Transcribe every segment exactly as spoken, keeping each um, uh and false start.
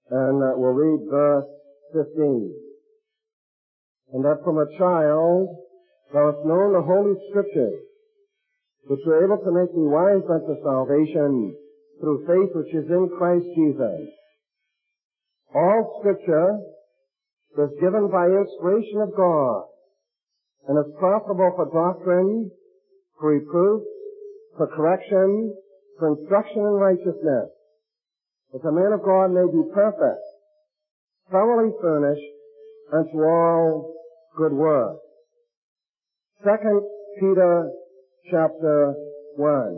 And uh, we'll read verse fifteen. And that from a child thou hast known the Holy Scriptures, which were able to make thee wise unto salvation through faith which is in Christ Jesus. All Scripture is given by inspiration of God, and is profitable for doctrine, for reproof, for correction, for instruction in righteousness, that the man of God may be perfect, thoroughly furnished unto all good works. Second Peter chapter one.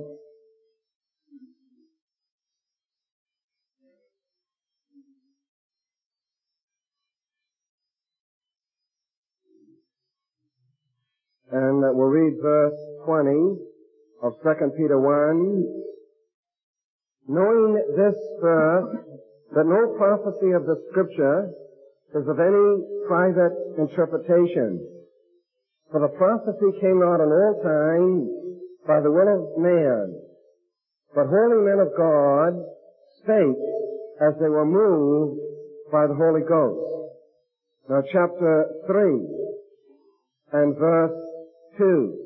And we'll read verse twenty of Second Peter one. Knowing this first, that no prophecy of the Scripture is of any private interpretation. For the prophecy came not in old time by the will of man, but holy men of God spake as they were moved by the Holy Ghost. Now chapter three and verse two.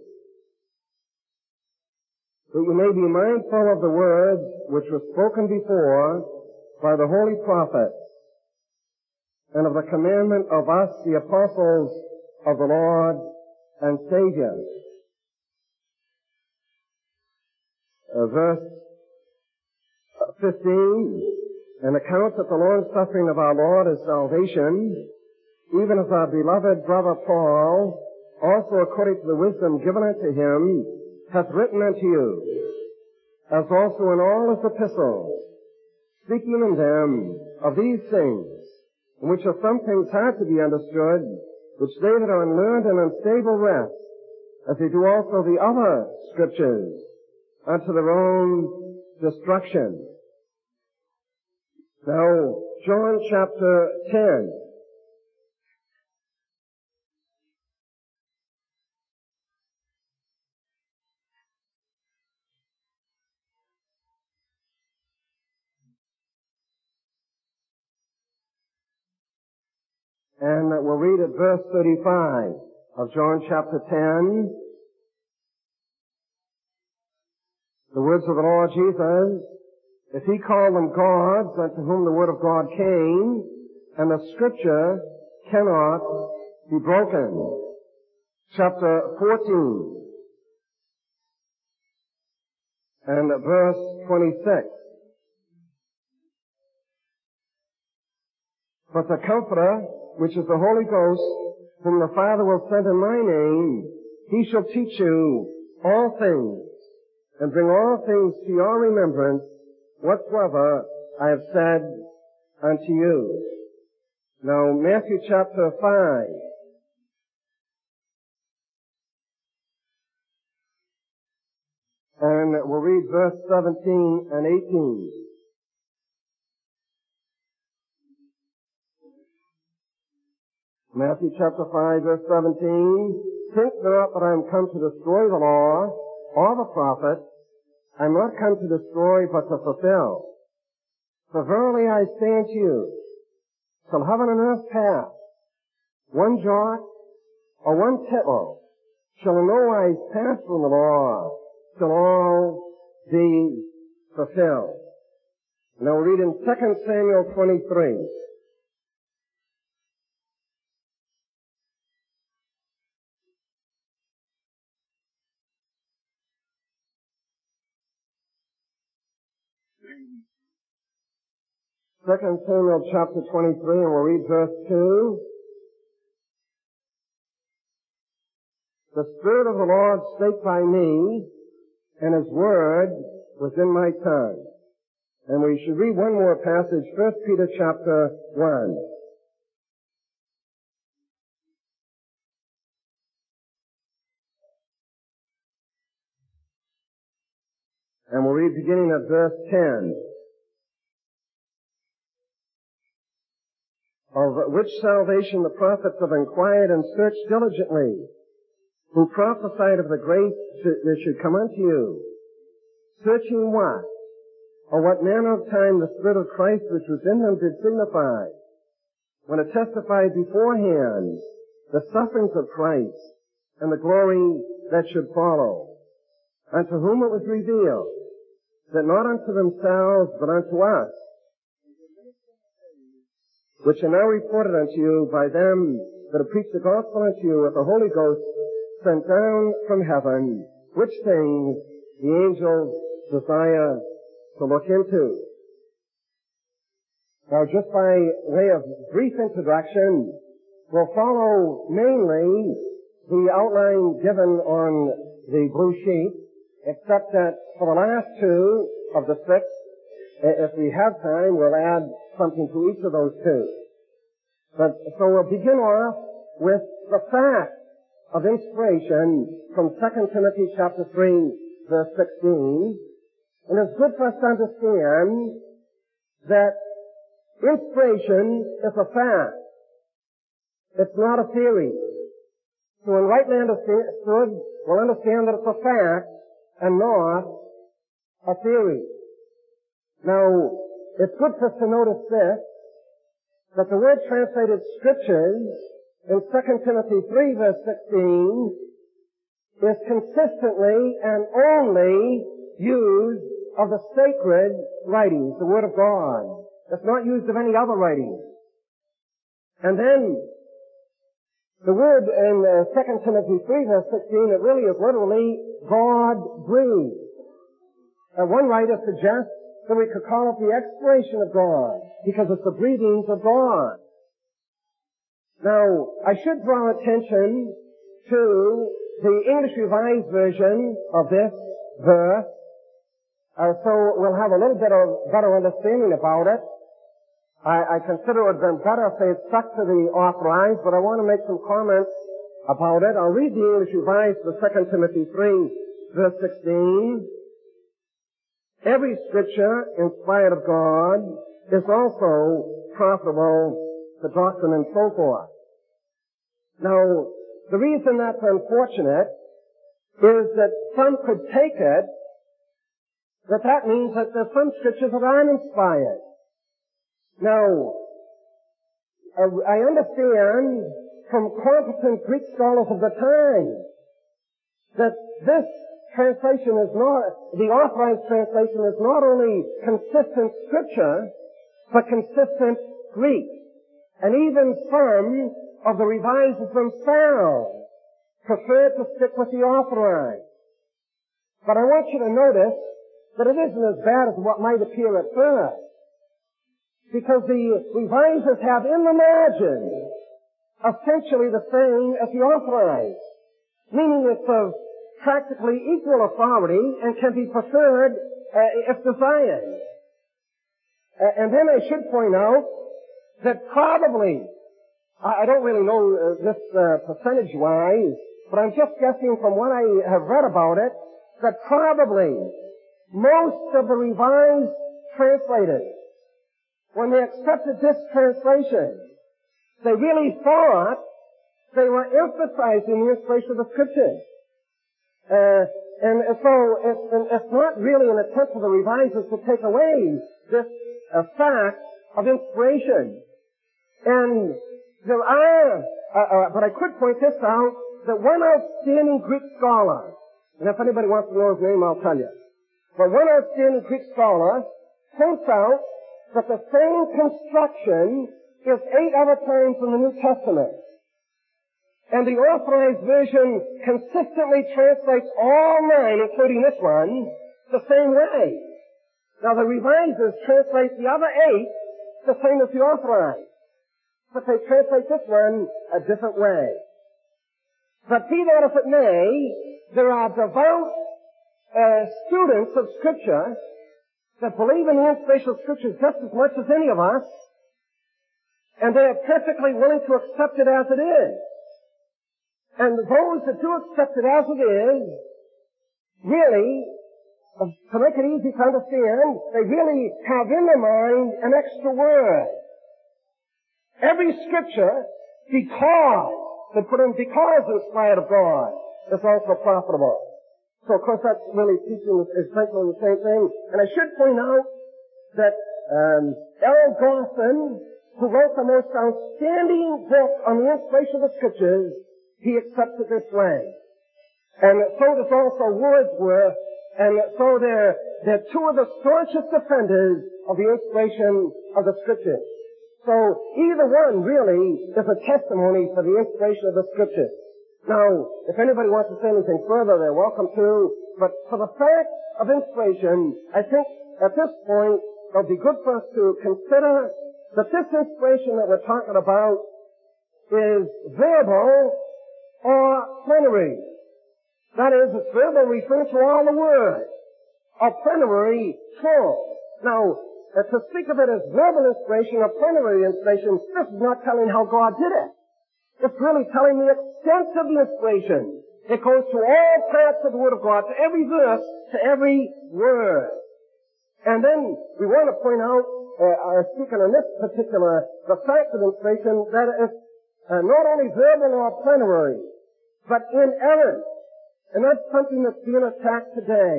That you may be mindful of the words which were spoken before by the holy prophets, and of the commandment of us, the apostles of the Lord and Savior. Uh, verse fifteen, an account that the long suffering of our Lord is salvation, even as our beloved brother Paul, also according to the wisdom given unto him, hath written unto you, as also in all his epistles, speaking in them of these things, in which are some things hard to be understood, which they that are unlearned and unstable rest, as they do also the other Scriptures, unto their own destruction. Now, John chapter ten. And we'll read at verse thirty-five of John chapter ten. The words of the Lord Jesus, if he called them gods, unto whom the word of God came, and the Scripture cannot be broken. Chapter fourteen and verse twenty-six. But the Comforter, which is the Holy Ghost, whom the Father will send in my name, he shall teach you all things, and bring all things to your remembrance, whatsoever I have said unto you. Now, Matthew chapter five. And we'll read verse seventeen and eighteen. Matthew chapter five, verse seventeen. Think not that I am come to destroy the law or the prophets. I am not come to destroy, but to fulfill. For verily I say unto you, till heaven and earth pass, one jot or one tittle shall in no wise pass from the law, till all be fulfilled. Now we'll read in Second Samuel twenty-three. Second Samuel chapter twenty-three, and we'll read verse two. The Spirit of the Lord spake by me, and His word was in my tongue. And we should read one more passage, First Peter chapter one. And we'll read beginning at verse ten. Of which salvation the prophets have inquired and searched diligently, who prophesied of the grace that should come unto you, searching what? or what manner of time the Spirit of Christ which was in them did signify, when it testified beforehand the sufferings of Christ and the glory that should follow, unto whom it was revealed, that not unto themselves, but unto us, which are now reported unto you by them that have preached the gospel unto you with the Holy Ghost sent down from heaven, which things the angels desire to look into. Now, just by way of brief introduction, we'll follow mainly the outline given on the blue sheet, except that for the last two of the six, if we have time, we'll add something to each of those two. But, so we'll begin off with the fact of inspiration from Second Timothy chapter three, verse sixteen. And it's good for us to understand that inspiration is a fact. It's not a theory. So when rightly understood, we'll understand that it's a fact and not a theory. Now, it's good for us to notice this, that the word translated scriptures in Second Timothy three, verse sixteen, is consistently and only used of the sacred writings, the Word of God. It's not used of any other writing. And then, the word in uh, Second Timothy three, verse sixteen, it really is literally God-breathed. Uh, one writer suggests that we could call it the expiration of God, because it's the breathings of God. Now, I should draw attention to the English Revised Version of this verse, uh, so we'll have a little bit of better understanding about it. I, I consider it would have been better if they had stuck to the authorized, but I want to make some comments about it. I'll read the English Revised for Second Timothy three, verse sixteen. Every scripture inspired of God is also profitable for doctrine and so forth. Now, the reason that's unfortunate is that some could take it that that means that there's some scriptures that aren't inspired. Now, I understand from competent Greek scholars of the time that this translation is not, the authorized translation is not only consistent scripture, but consistent Greek. And even some of the revisers themselves prefer to stick with the authorized. But I want you to notice that it isn't as bad as what might appear at first. Because the revisers have in the margin essentially the same as the authorized, meaning it's of practically equal authority and can be preferred uh, if desired. Uh, and then I should point out that probably, I, I don't really know uh, this uh, percentage-wise, but I'm just guessing from what I have read about it, that probably most of the revised translators, when they accepted this translation, they really thought they were emphasizing the inspiration of the Scriptures. Uh, and so it's, it's not really an attempt for the revisers to take away this uh, fact of inspiration. And there are, uh, uh, but I could point this out, that one outstanding Greek scholar, and if anybody wants to know his name, I'll tell you. But one outstanding Greek scholar points out that the same construction is eight other times in the New Testament. And the authorized version consistently translates all nine, including this one, the same way. Now the revisers translate the other eight the same as the authorized, but they translate this one a different way. But be that as it may, there are devout uh, students of Scripture that believe in the inspiration of Scripture just as much as any of us, and they are perfectly willing to accept it as it is. And those that do accept it as it is, really, to make it easy to understand, they really have in their mind an extra word. Every Scripture, because, they put in because inspired of God, is also profitable. So of course that's really teaching essentially the same thing. And I should point out that um, L. Gosson, who wrote the most outstanding book on the inspiration of the Scriptures, he accepts it this way. And so does also Wordsworth, and so they're, they're two of the staunchest defenders of the inspiration of the Scriptures. So either one really is a testimony for the inspiration of the Scriptures. Now, if anybody wants to say anything further, they're welcome to, but for the fact of inspiration, I think at this point it'll be good for us to consider that this inspiration that we're talking about is verbal or plenary. That is, it's verbal referring to all the words, or plenary full. Now, uh, to speak of it as verbal inspiration or plenary inspiration, this is not telling how God did it. It's really telling the extent of the inspiration. It goes to all parts of the Word of God, to every verse, to every word. And then we want to point out, uh, uh, speaking on this particular, the fact of inspiration, that it's uh, not only verbal or plenary, but inerrant. And that's something that's being attacked today.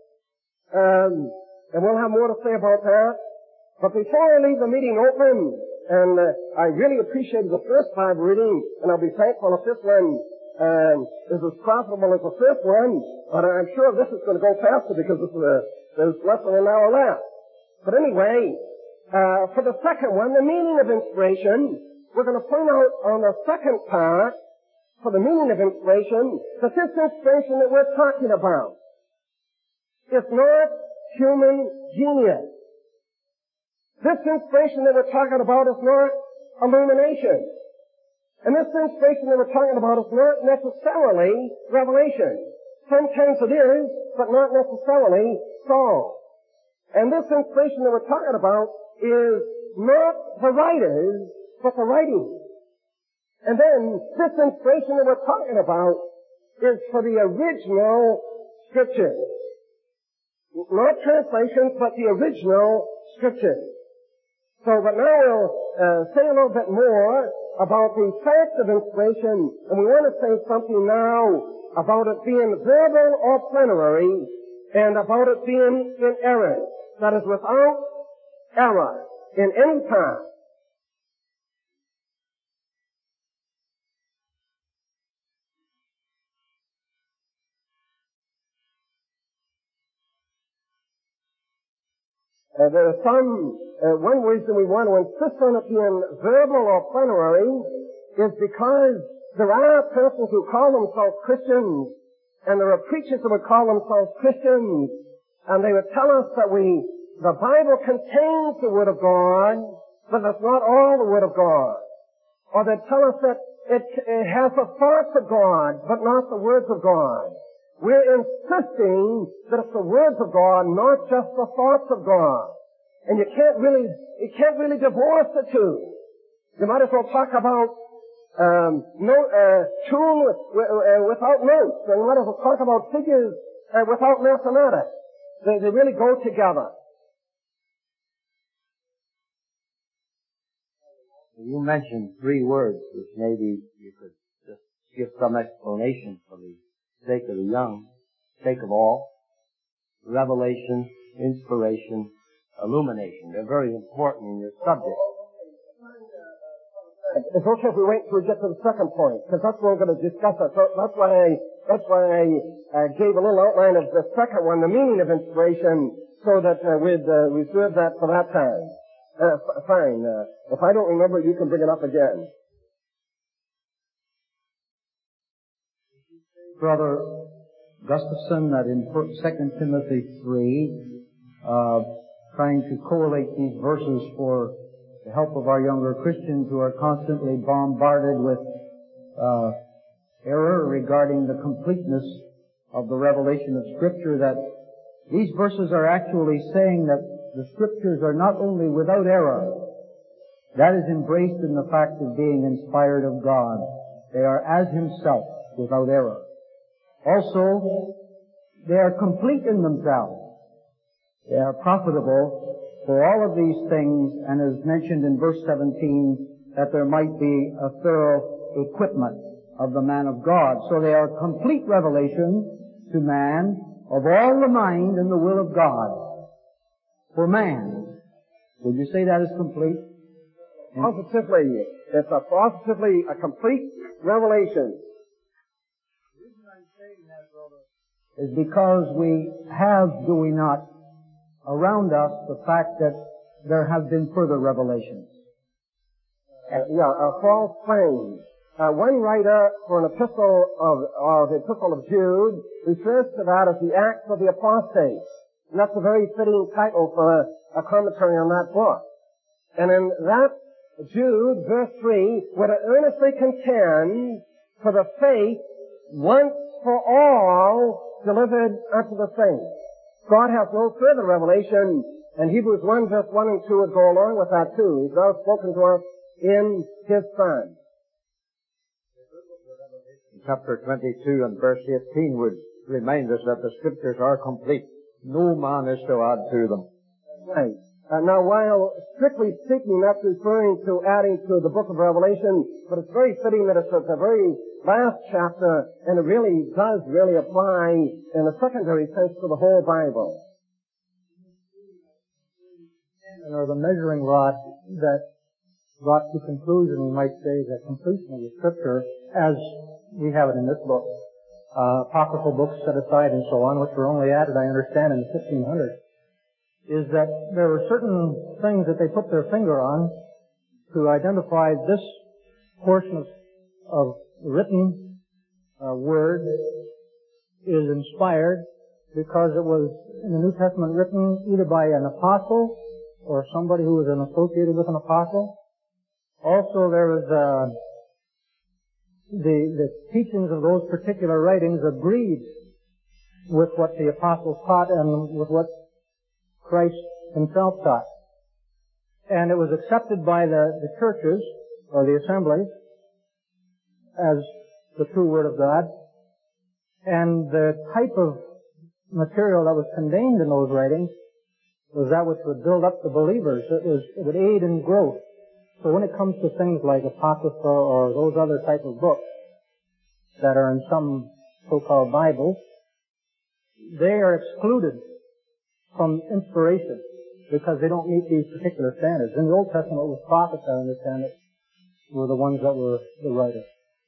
Um, and we'll have more to say about that. But before I leave the meeting open, and uh, I really appreciated the first Bible reading, and I'll be thankful if this one um, is as profitable as the first one, but I'm sure this is going to go faster because this is a, there's less than an hour left. But anyway, uh, for the second one, the meaning of inspiration, we're going to point out on the second part, for the meaning of inspiration, that this inspiration that we're talking about is not human genius. This inspiration that we're talking about is not illumination. And this inspiration that we're talking about is not necessarily revelation. Sometimes it is, but not necessarily so. And this inspiration that we're talking about is not the writers, but the writing. And then, this inspiration that we're talking about is for the original Scriptures. Not translations, but the original Scriptures. So, but now we'll uh, say a little bit more about the fact of inspiration, and we want to say something now about it being verbal or plenary, and about it being inerrant. That is, without error in any part. Uh, there are some, uh, one reason we want to insist on it being verbal or plenary is because there are persons who call themselves Christians, and there are preachers who would call themselves Christians, and they would tell us that we, the Bible contains the Word of God, but it's not all the Word of God. Or they'd tell us that it, it has the thoughts of God, but not the words of God. We're insisting that it's the words of God, not just the thoughts of God. And you can't really, you can't really divorce the two. You might as well talk about, um, no, uh, tune with, uh, without notes. And you might as well talk about figures uh, without mathematics. They, they really go together. You mentioned three words, which maybe you could just give some explanation for the sake of the young, sake of all. Revelation, inspiration, illumination. They're very important in your subject. It's okay if we wait until we get to the second point, because that's what we're going to discuss. It. So that's why I, that's why I uh, gave a little outline of the second one, the meaning of inspiration, so that uh, we'd uh, reserve that for that time. Uh, f- fine. Uh, if I don't remember, you can bring it up again. Brother Gustafson, that in Second Timothy three, uh, trying to correlate these verses for the help of our younger Christians who are constantly bombarded with uh, error regarding the completeness of the revelation of Scripture, that these verses are actually saying that the Scriptures are not only without error, that is embraced in the fact of being inspired of God. They are as Himself, without error. Also, they are complete in themselves. They are profitable for all of these things, and as mentioned in verse seventeen, that there might be a thorough equipment of the man of God. So they are complete revelation to man of all the mind and the will of God for man. Would you say that is complete? Positively, it's a positively a complete revelation. The reason I'm saying that, brother, is because we have, do we not, around us the fact that there have been further revelations. Uh, yeah, a false claim. Uh, one writer for an epistle of, of the Epistle of Jude refers to that as the Acts of the Apostates. And that's a very fitting title for a, a commentary on that book. And in that Jude, verse three, would earnestly contend for the faith once for all delivered unto the saints. God has no further revelation, and Hebrews one, verse one and two would go along with that too. He's now spoken to us in His Son. Chapter twenty-two and verse eighteen would remind us that the Scriptures are complete. No man is to add to them. Right. Uh, now, while strictly speaking, that's referring to adding to the book of Revelation, but it's very fitting that it's a very last chapter, and it really does really apply in a secondary sense to the whole Bible. Or the measuring rod that brought to conclusion, we might say, the completion of the Scripture, as we have it in this book. Uh, apocryphal books set aside and so on, which were only added, I understand, in the fifteen hundreds. Is that there were certain things that they put their finger on to identify this portion of, of written uh, word is inspired because it was in the New Testament written either by an apostle or somebody who was an associated with an apostle. Also, there was uh, the the teachings of those particular writings agreed with what the apostles taught and with what Christ Himself taught. And it was accepted by the, the churches, or the assemblies, as the true Word of God. And the type of material that was contained in those writings was that which would build up the believers. It was, it would aid in growth. So when it comes to things like Apocrypha or those other type of books that are in some so-called Bibles, they are excluded from inspiration because they don't meet these particular standards. In the Old Testament, it was prophets, I understand it, were the ones that were the writers.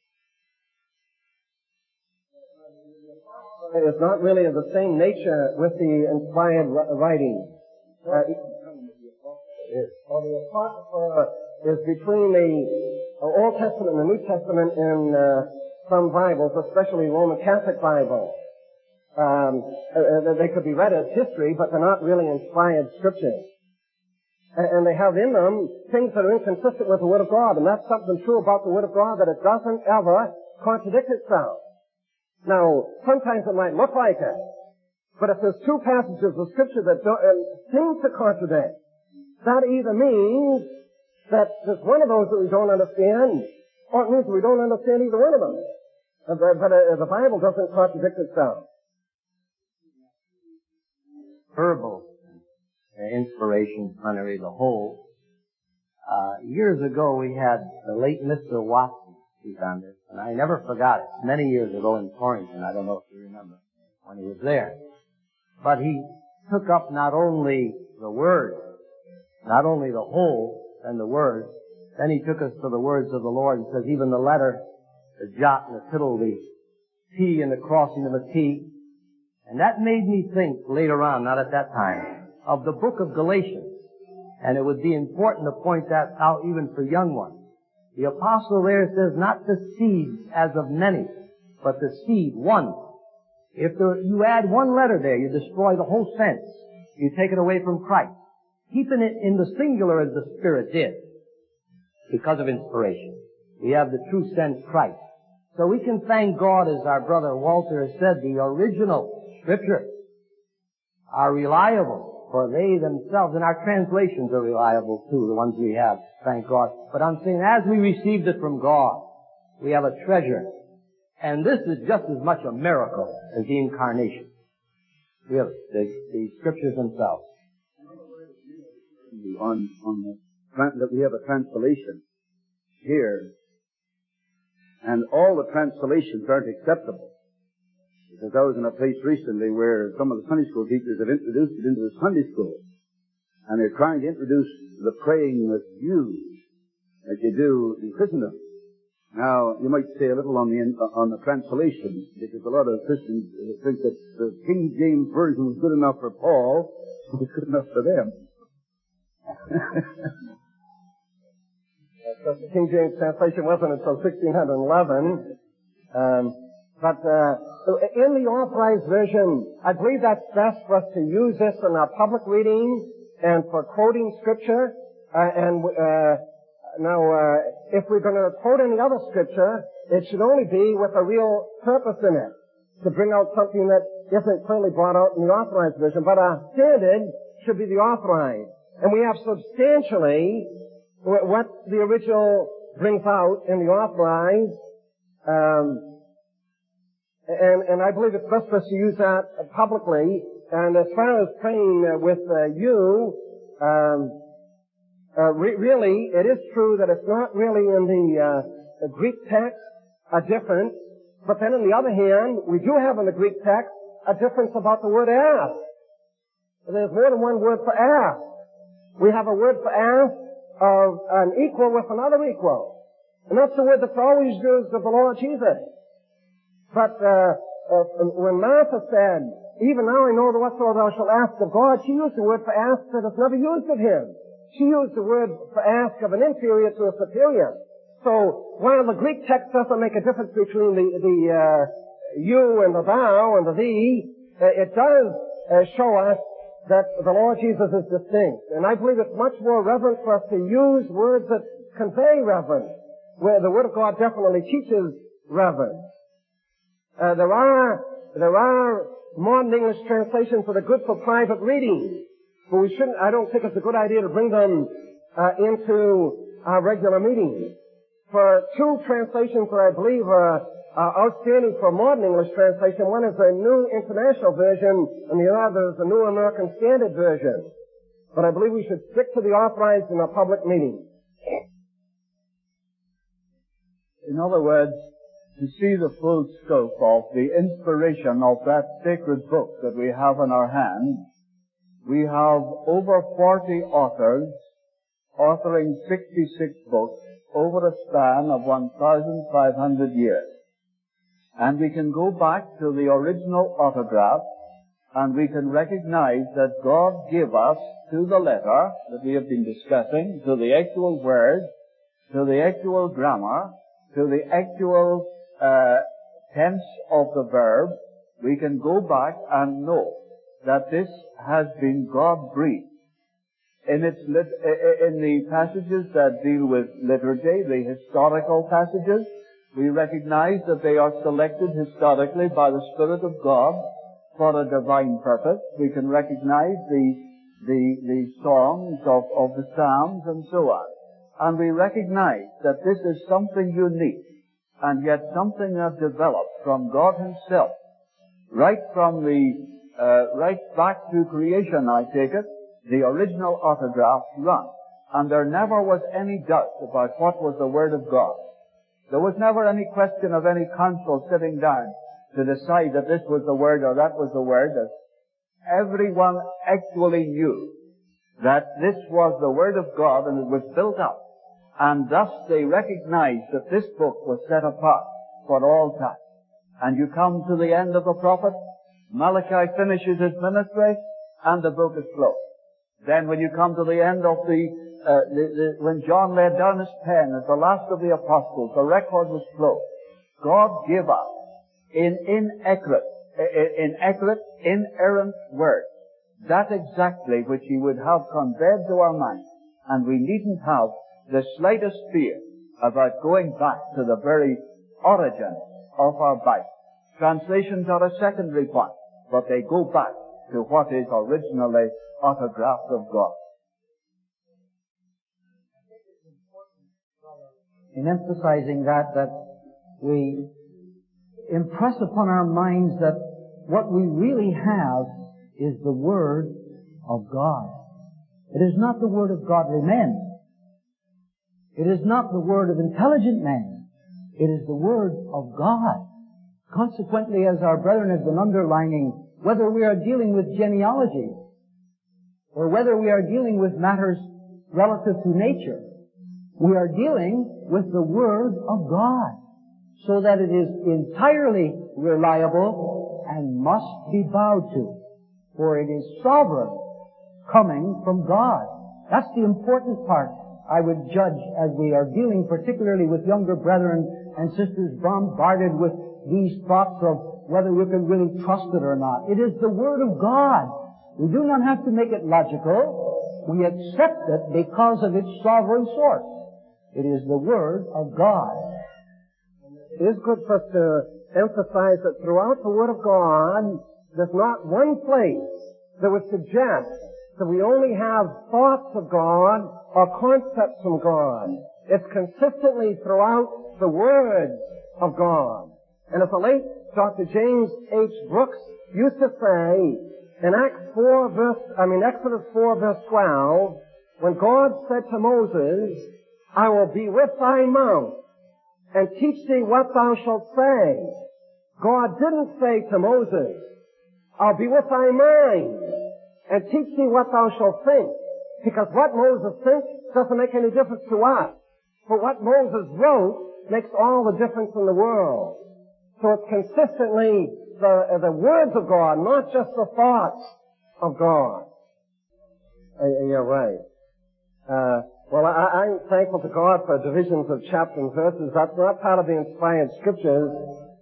It's not really of the same nature with the inspired writing. Uh, well, the Apocrypha is between the Old Testament and the New Testament in uh, some Bibles, especially Roman Catholic Bible. Um, uh, they could be read as history, but they're not really inspired scriptures. And, and they have in them things that are inconsistent with the Word of God, and that's something true about the Word of God, that it doesn't ever contradict itself. Now, sometimes it might look like it, but if there's two passages of Scripture that don't, uh, seem to contradict, that either means that there's one of those that we don't understand, or it means we don't understand either one of them. Uh, but but uh, the Bible doesn't contradict itself. Verbal uh, inspiration, plenary, the whole. Uh, years ago, we had the late Mister Watson speak on this, and I never forgot it. Many years ago in Torrington, I don't know if you remember when he was there. But he took up not only the word, not only the whole and the word, then he took us to the words of the Lord and says even the letter, the jot and the tittle, the T and the crossing of a T. And that made me think later on, not at that time, of the book of Galatians. And it would be important to point that out even for young ones. The apostle there says not the seed as of many, but the seed, one. If there, you add one letter there, you destroy the whole sense. You take it away from Christ. Keeping it in the singular as the Spirit did, because of inspiration. We have the true sense, Christ. So we can thank God, as our brother Walter has said, the original Scripture are reliable, for they themselves, and our translations are reliable too, the ones we have, thank God. But I'm saying, as we received it from God, we have a treasure. And this is just as much a miracle as the incarnation. Really, the, the Scriptures themselves. On, on the, that we have a translation here, and all the translations aren't acceptable. Because I was in a place recently where some of the Sunday school teachers have introduced it into the Sunday school. And they're trying to introduce the praying with you as you do in Christendom. Now, you might say a little on the on the translation, because a lot of Christians think that the King James Version was good enough for Paul, it was good enough for them. The King James translation wasn't until sixteen eleven. Um, but uh, in the Authorized Version, I believe that's best for us to use this in our public reading and for quoting Scripture. Uh, and uh, now, uh, if we're going to quote any other Scripture, it should only be with a real purpose in it, to bring out something that isn't clearly brought out in the Authorized Version. But our standard should be the Authorized. And we have substantially what the original brings out in the Authorized, um, and, and I believe it's best for us to use that publicly. And as far as praying uh, with uh, you, um, uh, re- really, it is true that it's not really in the, uh, the Greek text a difference, but then on the other hand, we do have in the Greek text a difference about the word ask. There's more than one word for ask. We have a word for ask of an equal with another equal. And that's the word that's always used of the Lord Jesus. But uh, uh, when Martha said, even now I know whatsoever thou shalt ask of God, she used the word for ask that is never used of Him. She used the word for ask of an inferior to a superior. So while the Greek text doesn't make a difference between the, the uh, you and the thou and the thee, uh, it does uh, show us that the Lord Jesus is distinct. And I believe it's much more reverent for us to use words that convey reverence, where the Word of God definitely teaches reverence. Uh, there are, there are modern English translations that are good for private reading, but we shouldn't, I don't think it's a good idea to bring them uh, into our regular meetings. For two translations that I believe are Uh, outstanding for modern English translation. One is the New International Version, and the other is the New American Standard Version. But I believe we should stick to the Authorized in a public meeting. In other words, to see the full scope of the inspiration of that sacred book that we have in our hands, we have over forty authors authoring sixty-six books over a span of one thousand five hundred years. And we can go back to the original autograph, and we can recognize that God gave us, to the letter that we have been discussing, to the actual word, to the actual grammar, to the actual uh, tense of the verb, we can go back and know that this has been God-breathed. In its lit- in the passages that deal with liturgy, the historical passages, we recognize that they are selected historically by the Spirit of God for a divine purpose. We can recognize the the, the songs of, of the Psalms and so on. And we recognize that this is something unique, and yet something that developed from God Himself, right from the, uh, right back to creation, I take it, the original autograph run. And there never was any doubt about what was the Word of God. There was never any question of any council sitting down to decide that this was the Word or that was the Word. Everyone actually knew that this was the Word of God, and it was built up. And thus they recognized that this book was set apart for all time. And you come to the end of the prophet, Malachi finishes his ministry, and the book is closed. Then when you come to the end of the Uh, the, the, when John laid down his pen as the last of the apostles, the record was closed. God gave us in inaccurate, inaccurate, inerrant words that exactly which He would have conveyed to our minds, and we needn't have the slightest fear about going back to the very origin of our Bible. Translations are a secondary point, but they go back to what is originally autographed of God. In emphasizing that, that we impress upon our minds that what we really have is the Word of God. It is not the Word of godly men. It is not the Word of intelligent men. It is the Word of God. Consequently, as our brethren have been underlining, whether we are dealing with genealogy, or whether we are dealing with matters relative to nature, we are dealing with the Word of God, so that it is entirely reliable and must be bowed to, for it is sovereign, coming from God. That's the important part, I would judge, as we are dealing particularly with younger brethren and sisters bombarded with these thoughts of whether we can really trust it or not. It is the Word of God. We do not have to make it logical. We accept it because of its sovereign source. It is the Word of God. It is good for us to emphasize that throughout the Word of God, there's not one place that would suggest that we only have thoughts of God or concepts from God. It's consistently throughout the words of God. And as the late Doctor James H. Brooks used to say, in Acts four verse, I mean Exodus four verse twelve, when God said to Moses, I will be with thy mouth and teach thee what thou shalt say. God didn't say to Moses, I'll be with thy mind and teach thee what thou shalt think. Because what Moses thinks doesn't make any difference to us. But what Moses wrote makes all the difference in the world. So it's consistently the, the words of God, not just the thoughts of God. Uh, you're right. Uh, well, I, I'm thankful to God for divisions of chapter and verses. That's not part of the inspired scriptures.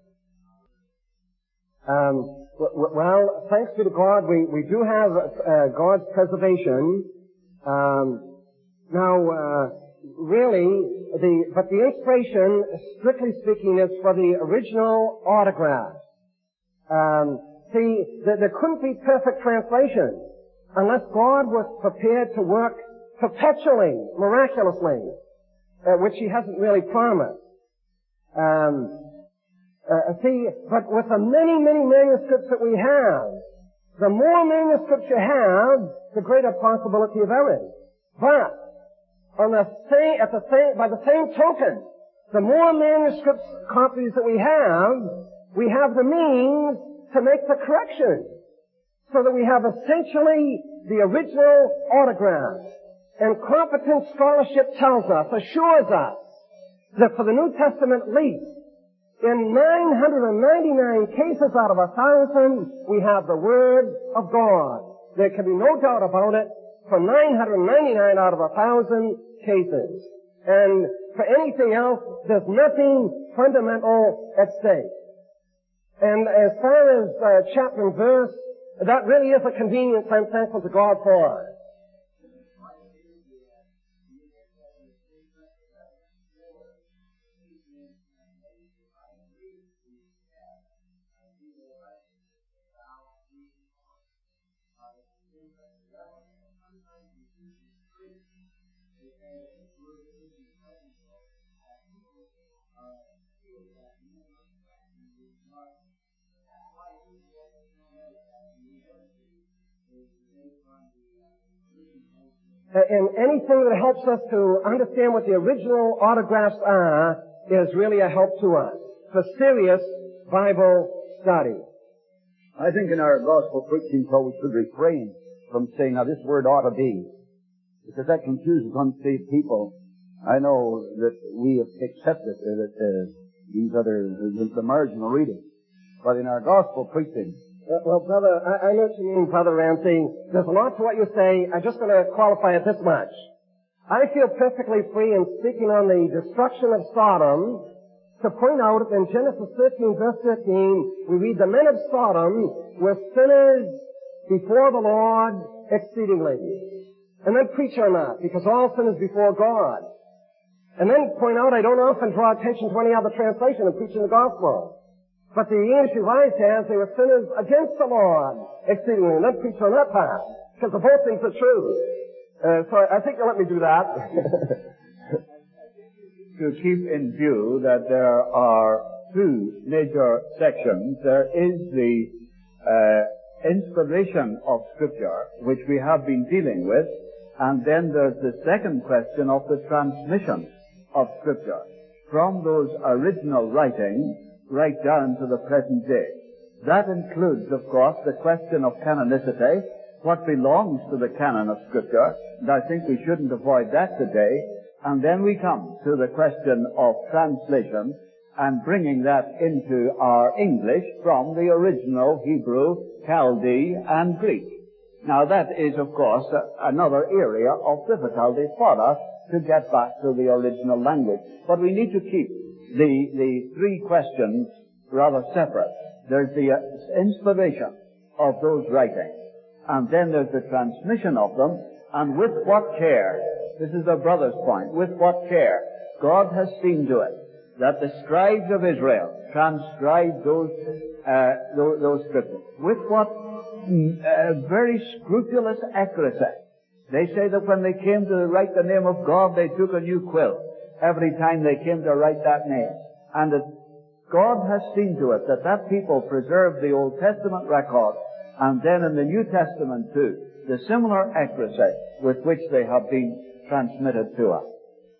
Um, w- well, thanks be to God, we, we do have uh, God's preservation. Um, now, uh, really, the but the inspiration, strictly speaking, is for the original autograph. Um, see, there, there couldn't be perfect translation unless God was prepared to work perpetually, miraculously, uh, which He hasn't really promised. Um, uh, see, but with the many, many manuscripts that we have, the more manuscripts you have, the greater possibility of error. But on the same, at the same, by the same token, the more manuscripts copies that we have, we have the means to make the correction, so that we have essentially the original autograph. And competent scholarship tells us, assures us, that for the New Testament at least, in nine hundred ninety-nine cases out of a thousand, we have the Word of God. There can be no doubt about it. For nine hundred ninety-nine out of a thousand cases. And for anything else, there's nothing fundamental at stake. And as far as uh, chapter and verse, that really is a convenience I'm thankful to God for. And anything that helps us to understand what the original autographs are is really a help to us for serious Bible study. I think in our gospel preaching, so we should refrain from saying, now this word ought to be, because that confuses unsaved people. I know that we have accepted uh, that uh, these other, the, the marginal reading. But in our gospel preaching, Uh, well, brother, I, I know what you mean, Brother Ramsey. There's a lot to what you say. I'm just going to qualify it this much. I feel perfectly free in speaking on the destruction of Sodom to point out that in Genesis thirteen, verse thirteen, we read the men of Sodom were sinners before the Lord exceedingly. And then preach on that, because all sin is before God. And then point out I don't often draw attention to any other translation in preaching the gospel. But the English Revised has, they were sinners against the Lord exceedingly. And then preach on that part, because the both things are true. Uh, so I think you'll let me do that. To keep in view that there are two major sections, there is the uh, inspiration of Scripture, which we have been dealing with, and then there's the second question of the transmission of Scripture from those original writings right down to the present day. That includes, of course, the question of canonicity, what belongs to the canon of Scripture, and I think we shouldn't avoid that today. And then we come to the question of translation and bringing that into our English from the original Hebrew, Chaldee, and Greek. Now that is, of course, another area of difficulty for us to get back to the original language. But we need to keep the, the three questions rather separate. There's the uh, inspiration of those writings, and then there's the transmission of them, and with what care, this is a brother's point, with what care God has seen to it that the scribes of Israel transcribed those, uh, those, those scriptures. With what uh, very scrupulous accuracy. They say that when they came to write the name of God, they took a new quill every time they came to write that name. And that God has seen to it that that people preserved the Old Testament record, and then in the New Testament too, the similar accuracy with which they have been transmitted to us.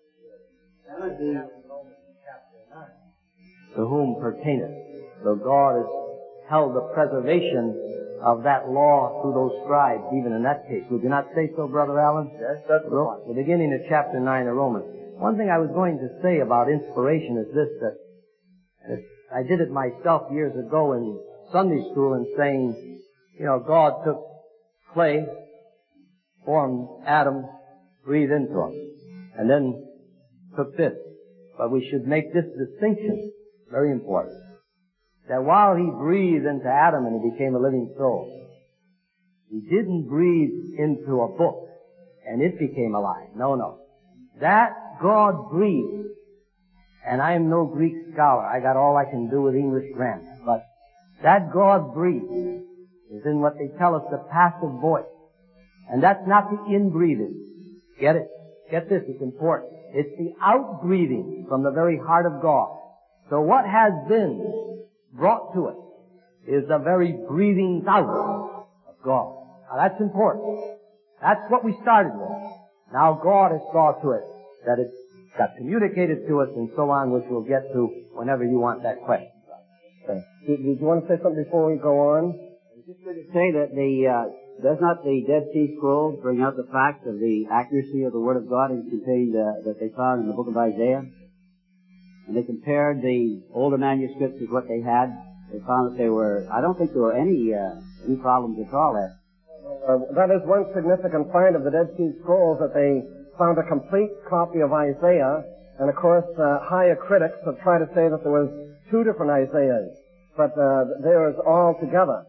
To whom pertaineth. So God has held the preservation of that law through those scribes, even in that case. Would you not say so, Brother Allen? Yes, that's the point. The beginning of chapter nine of Romans. One thing I was going to say about inspiration is this, that, that I did it myself years ago in Sunday school in saying, you know, God took clay, formed Adam, breathed into him, and then took this. But we should make this distinction, very important, that while he breathed into Adam and he became a living soul, he didn't breathe into a book and it became alive. No, no. That God breathed. And I am no Greek scholar. I got all I can do with English grammar. But that God breathed is in what they tell us the passive voice. And that's not the in-breathing. Get it? Get this, it's important. It's the out-breathing from the very heart of God. So what has been brought to it is the very breathing out of God. Now that's important. That's what we started with. Now God has saw to it that it's got communicated to us and so on, which we'll get to whenever you want that question. Okay. Did, did you want to say something before we go on? I was just going to say that the, uh, does not the Dead Sea Scrolls bring out the fact of the accuracy of the Word of God contained, uh, that they found in the book of Isaiah? And they compared the older manuscripts with what they had. They found that they were, I don't think there were any, uh, any problems at all there. Uh, that is one significant find of the Dead Sea Scrolls, that they found a complete copy of Isaiah, and of course, uh, higher critics have tried to say that there was two different Isaiahs, but uh, there is all together.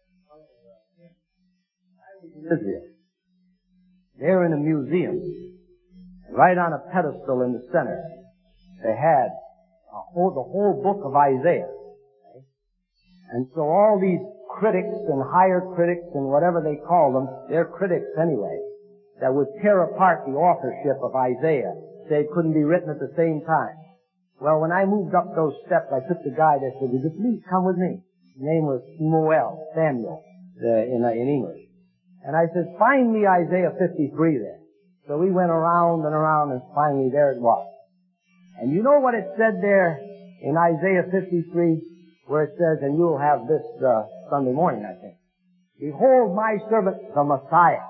Israel. They're in a museum, right on a pedestal in the center. They had a whole, the whole book of Isaiah. Okay? And so all these critics and higher critics and whatever they call them, they're critics anyway, that would tear apart the authorship of Isaiah, say it couldn't be written at the same time. Well, when I moved up those steps, I took the guide, I said, would you please come with me? His name was Samuel, Samuel, uh, in, uh, in English. And I said, find me Isaiah fifty-three there. So we went around and around, and finally there it was. And you know what it said there in Isaiah fifty-three, where it says, and you'll have this uh, Sunday morning, I think. Behold my servant, the Messiah.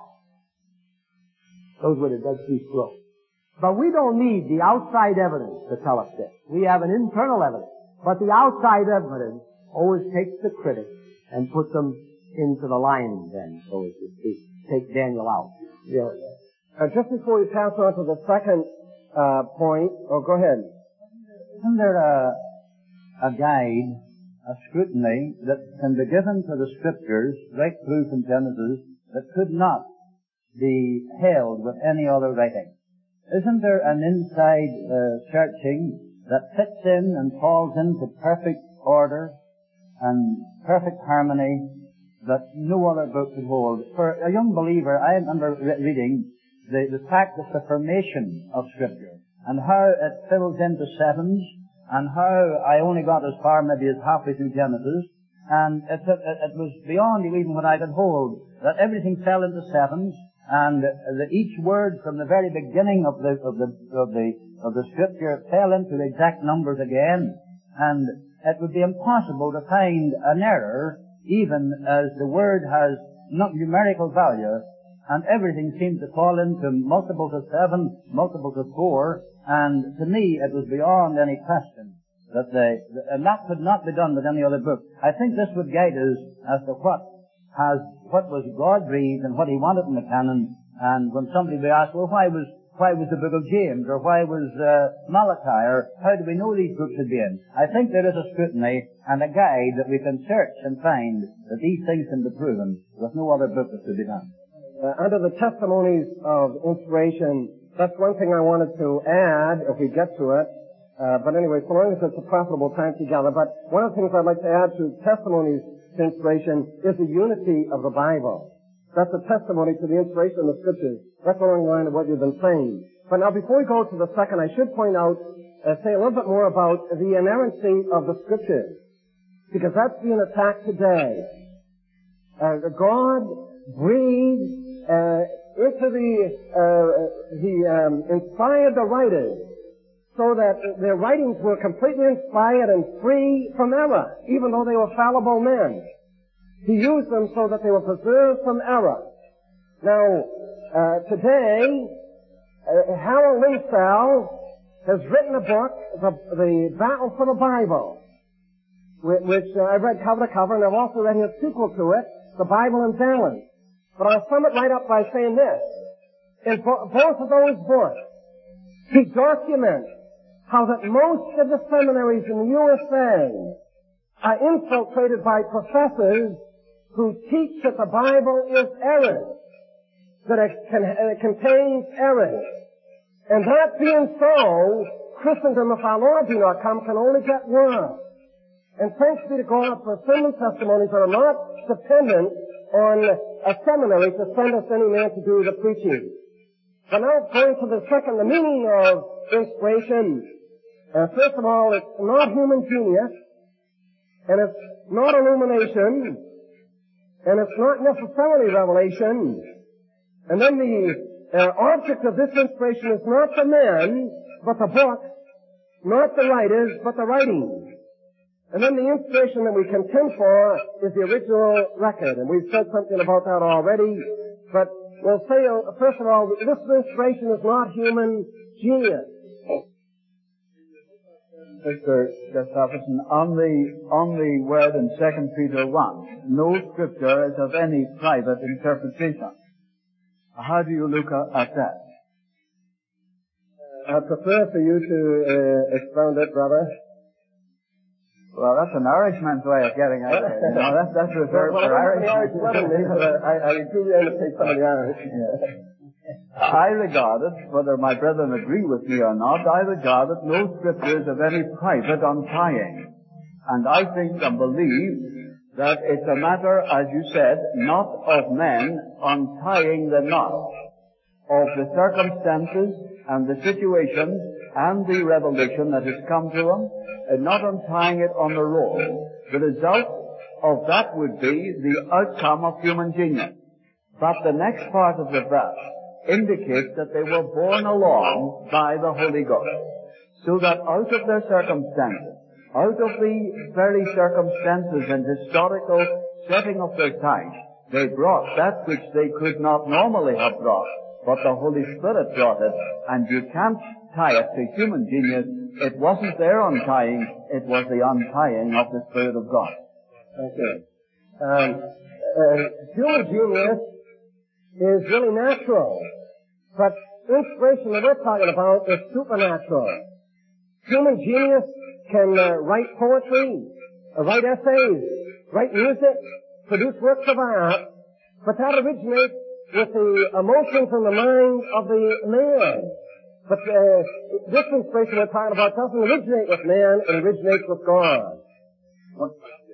Those were the Dead Sea Scrolls. But we don't need the outside evidence to tell us this. We have an internal evidence. But the outside evidence always takes the critics and puts them into the lion's den, so to speak. Take Daniel out. Yeah. Uh, just before we pass on to the second uh, point, oh, go ahead. Isn't there a, a guide, a scrutiny that can be given to the Scriptures right through from Genesis that could not be held with any other writing? Isn't there an inside uh, searching that fits in and falls into perfect order and perfect harmony that no other book could hold? For a young believer, I remember re- reading the, the fact of the formation of Scripture and how it fills into sevens, and how I only got as far maybe as halfway through Genesis, and it, it, it was beyond even what I could hold, that everything fell into sevens, and the, each word from the very beginning of the of the of the of the Scripture fell into the exact numbers again, and it would be impossible to find an error, even as the Word has not numerical value, and everything seemed to fall into multiples of seven, multiples of four, and to me it was beyond any question that they, and that could not be done with any other book. I think this would guide us as to what has, what was God breathed and what He wanted in the canon. And when somebody be asked, well, why was, why was the book of James, or why was uh, Malachi, or how do we know these books had been? I think there is a scrutiny and a guide that we can search and find that these things can be proven with no other book that could be done. Uh, under the testimonies of inspiration, that's one thing I wanted to add, if we get to it. Uh, but anyway, so long as it's a profitable time together. But one of the things I'd like to add to testimonies to inspiration is the unity of the Bible. That's a testimony to the inspiration of the Scriptures. That's along the line of what you've been saying. But now, before we go to the second, I should point out, uh, say a little bit more about the inerrancy of the Scriptures, because that's being attacked today. Uh, God breathed uh, into the, uh, He um, inspired the writers so that their writings were completely inspired and free from error, even though they were fallible men. He used them so that they were preserved from error. Now, uh, today, uh, Harold Lindsell has written a book, The, the Battle for the Bible, which uh, I've read cover to cover, and I've also read his sequel to it, The Bible in Balance. But I'll sum it right up by saying this. In bo- both of those books, he documents how that most of the seminaries in the U S A are infiltrated by professors who teach that the Bible is error, that it, can, it contains error. And that being so, Christendom, if our Lord do not come, can only get worse. And thanks be to God for sermon testimonies that are not dependent on a seminary to send us any man to do the preaching. So now going to the second, the meaning of inspiration. Uh, first of all, it's not human genius, and it's not illumination, and it's not necessarily revelation. And then the uh, object of this inspiration is not the men, but the book, not the writers, but the writing. And then the inspiration that we contend for is the original record, and we've said something about that already, but we'll say, uh, first of all, this inspiration is not human genius. Mister Gustafson, on the, on the word in Second Peter one, no scripture is of any private interpretation. How do you look at that? I prefer for you to uh, expound it, brother. Well, that's an Irishman's way of getting at it. You know, that's, that's reserved well, for Irish. Irish I, I do imitate some of the Irish. Yeah. I regard it, whether my brethren agree with me or not, I regard it no scripture is of any private untying. And I think and believe that it's a matter, as you said, not of men untying the knot, of the circumstances and the situations and the revelation that has come to them, and not untying it on the roll. The result of that would be the outcome of human genius. But the next part of the verse indicates that they were borne along by the Holy Ghost, so that out of their circumstances, out of the very circumstances and historical setting of their time, they brought that which they could not normally have brought, but the Holy Spirit brought it, and you can't tie it to human genius. It wasn't their untying, it was the untying of the Spirit of God. Okay. Um, uh, human genius is really natural, but inspiration that we're talking about is supernatural. Human genius can uh, write poetry, uh, write essays, write music, produce works of art, but that originates with the emotions and the mind of the man. But uh, this inspiration we're talking about doesn't originate with man, it originates with God. One,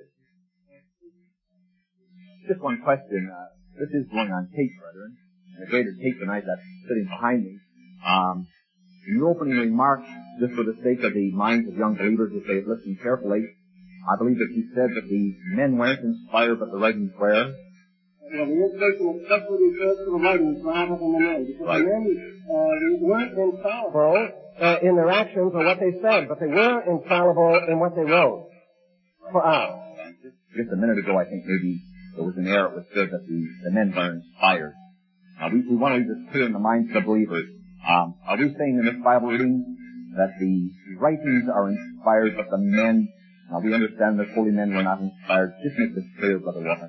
just one question. Uh, this is going on tape, brethren. And a greater tape than I that's sitting behind me. Um, in your opening remarks, just for the sake of the minds of young believers, if they listen carefully, I believe that you said that the men weren't inspired, but the writings were. Well, the inspiration especially refers to the writings rather than the men, because right. The men uh, weren't infallible uh, in their actions or what they said, but they were infallible in what they wrote for us. Just, just a minute ago, I think maybe there was an error. It was said that the, the men were inspired. Now, we, we want to leave this clear in the minds of the believers. Um, are we saying in this Bible reading that the writings are inspired, but the men, now we understand that holy men were not inspired? Just make this clear, Brother Walker.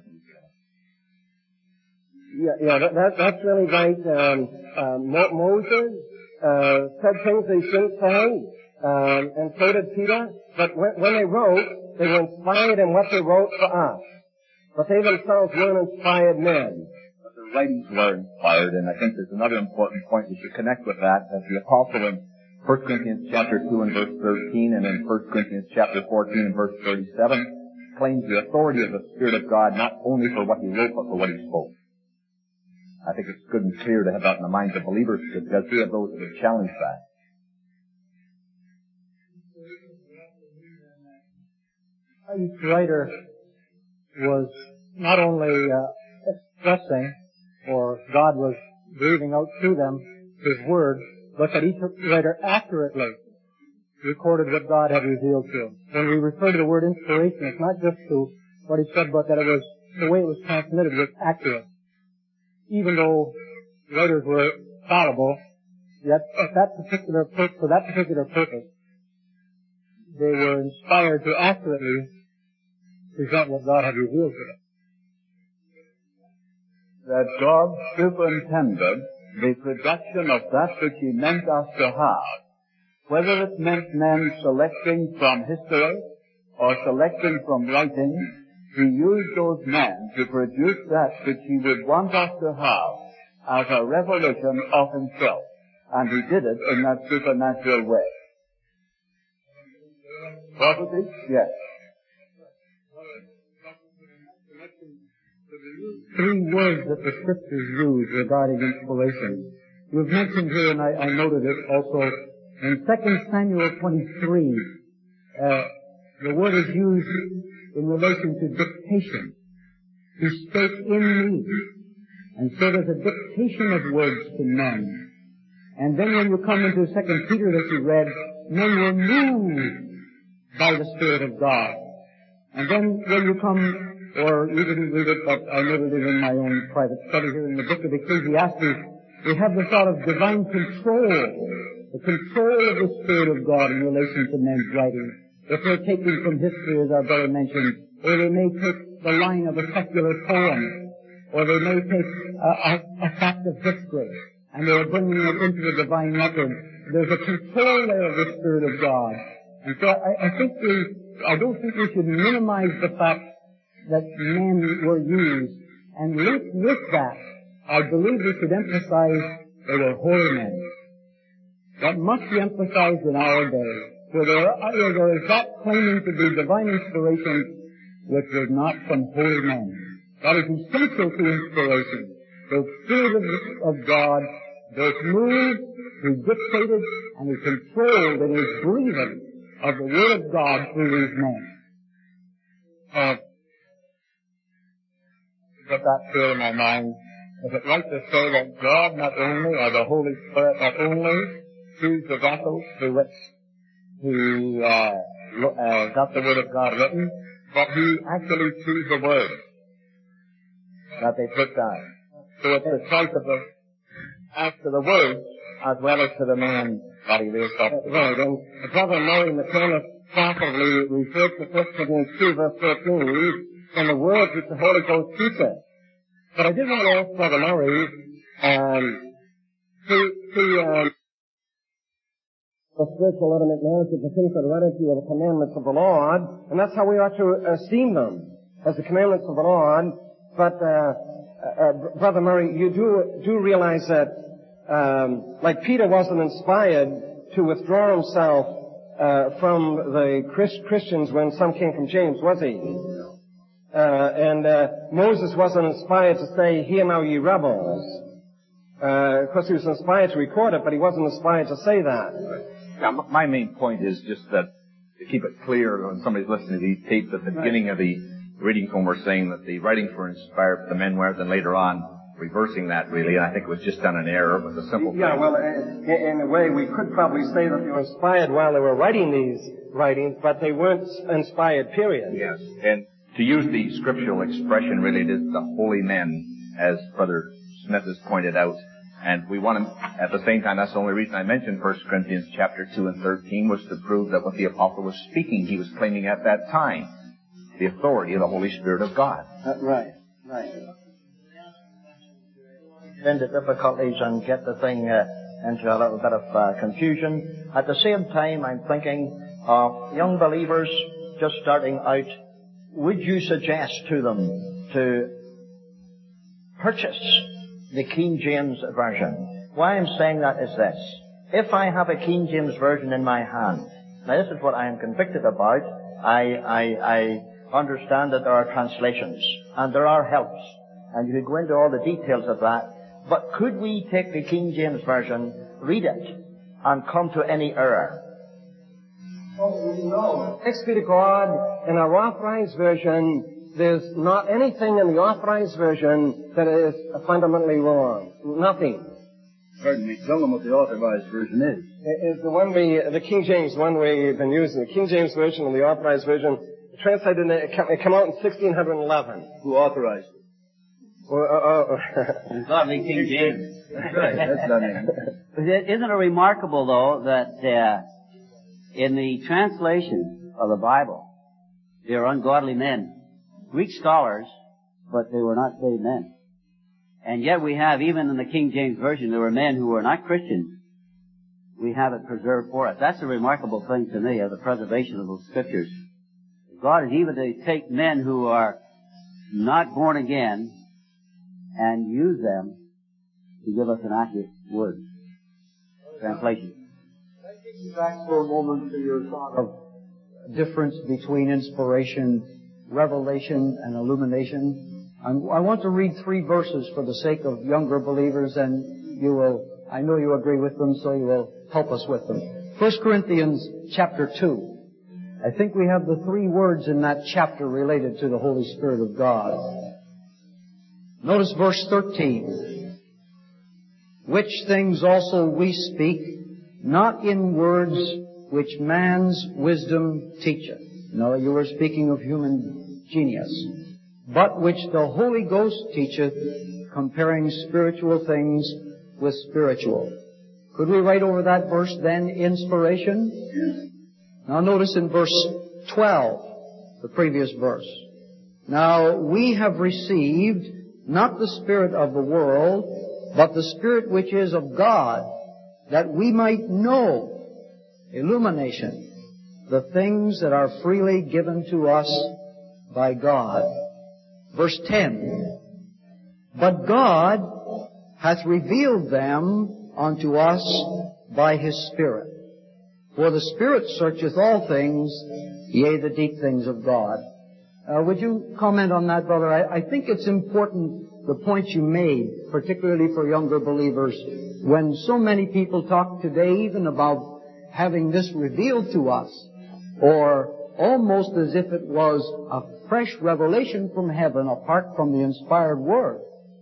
Yeah, yeah, that, that, that's really right. Um, uh, Mo- Moses uh, said things they shouldn't say, um, and so did Peter. But when, when they wrote, they were inspired in what they wrote for us. But they themselves weren't inspired men. But their writings were inspired, and I think there's another important point we should connect with that, that the apostle in First Corinthians chapter two and verse thirteen, and in First Corinthians chapter fourteen and verse thirty-seven, claims the authority of the Spirit of God not only for what he wrote, but for what he spoke. I think it's good and clear to have that in the minds of believers, because we have those that would challenge that. Each writer was not only uh, expressing, or God was breathing out through them His Word, but that each writer accurately recorded what God had revealed to him. When we refer to the word inspiration, it's not just to what he said, but that it was, the way it was transmitted was accurate. Even though writers were fallible, yet at that particular pur- for that particular purpose, they were inspired to accurately present what God had revealed to them. That God superintended the production of that which He meant us to have, whether it meant men selecting from history or selecting from writing. He used those men to produce that which He would want us to have as a revelation of Himself. And He did it in that supernatural way. Prophecy? Yes. Three words that the Scriptures use regarding inspiration. We've mentioned here, and I, I noted it also, in Second Samuel twenty-three, uh, the word is used in relation to dictation. He spake in me. And so there's a dictation of words to men. And then when you come into Second Peter that you read, men were moved by the Spirit of God. And then when you come, or you didn't read it, but I noted it in my own private study here in the book of Ecclesiastes, we have the thought of divine control, the control of the Spirit of God in relation to men's writing. If they're taken from history, as our brother mentioned, or they may take the line of a secular poem, or they may take a, a, a fact of history, and they're bringing it into the divine record. There's a control there of the Spirit of God. And so I, I think we, I don't think we should minimize the fact that men were used. And linked with that, I believe we should emphasize they were holy men. That must be emphasized in our day, where there, are, where there is that claiming to be divine inspiration which was not from holy men. That is essential to inspiration. The Spirit of, of God both moved, He dictated, and He controlled in His breathing of the Word of God through these men. Uh, get that clear in my mind. Is it right to say that God not only, or the Holy Spirit not only, choose the vessels through which He uh, uh, got the Word of God written, but He actually chose the Word that they put down. So it's the choice of the, as to the Word, as well as to the man that He raised up. Right, and Brother Murray McKenna properly referred to First Corinthians two, verse thirteen, and the words which the Holy Ghost teaches. But I did want to ask Brother Murray, um, to, to, um, the spiritual element knowledge of the things that are added to the commandments of the Lord, and that's how we ought to esteem them, as the commandments of the Lord. But, uh, uh, Brother Murray, you do, do realize that, um, like Peter wasn't inspired to withdraw himself, uh, from the Christ- Christians when some came from James, was he? Uh, and, uh, Moses wasn't inspired to say, "Hear now ye rebels." Uh, of course he was inspired to record it, but he wasn't inspired to say that. Yeah, my main point is just that to keep it clear when somebody's listening to these tapes at the right. beginning of the readings when we're saying that the writings were inspired for the men were, then later on reversing that really, and I think it was just done in error. It was a simple yeah, thing. well, in, in a way, we could probably say that they were inspired while they were writing these writings, but they weren't inspired, period. Yes, and to use the scriptural expression, really it is the holy men, as Brother Smith has pointed out. And we want to, at the same time, that's the only reason I mentioned First Corinthians chapter two and thirteen, was to prove that what the apostle was speaking, he was claiming at that time the authority of the Holy Spirit of God. Uh, right, right. Into difficulties and get the thing uh, into a little bit of uh, confusion. At the same time, I'm thinking of young believers just starting out. Would you suggest to them to purchase the King James Version? Why I'm saying that is this. If I have a King James Version in my hand, now this is what I am convicted about. I, I, I understand that there are translations and there are helps, and you could go into all the details of that. But could we take the King James Version, read it, and come to any error? Oh, no. Thanks be to God, in our Authorized Version, there's not anything in the Authorized Version that is fundamentally wrong. Nothing. Pardon me, tell them what the Authorized Version is. It's the one we, the King James, one we've been using. The King James Version and the Authorized Version, translated, it came out in sixteen eleven. Who authorized it? Well, uh, uh, Godly King James. Right, that's not it. But isn't it remarkable, though, that uh, in the translation of the Bible, they are ungodly men, Greek scholars, but they were not saved men. And yet we have, even in the King James Version, there were men who were not Christians. We have it preserved for us. That's a remarkable thing to me, of the preservation of those scriptures. God is even to take men who are not born again and use them to give us an accurate word. Translation. Back for a moment to your thought of difference between inspiration, revelation, and illumination. I'm, I want to read three verses for the sake of younger believers, and you will, I know you agree with them, so you will help us with them. First Corinthians chapter two. I think we have the three words in that chapter related to the Holy Spirit of God. Notice verse thirteen. Which things also we speak, not in words which man's wisdom teacheth. No, you were speaking of human genius. But which the Holy Ghost teacheth, comparing spiritual things with spiritual. Could we write over that verse then, inspiration? Now notice in verse twelve, the previous verse. Now we have received not the spirit of the world, but the Spirit which is of God, that we might know, illumination, the things that are freely given to us by God. Verse ten, but God hath revealed them unto us by His Spirit. For the Spirit searcheth all things, yea, the deep things of God. Uh, would you comment on that, brother? I, I think it's important, the point you made, particularly for younger believers, when so many people talk today even about having this revealed to us, or almost as if it was a fresh revelation from heaven apart from the inspired Word.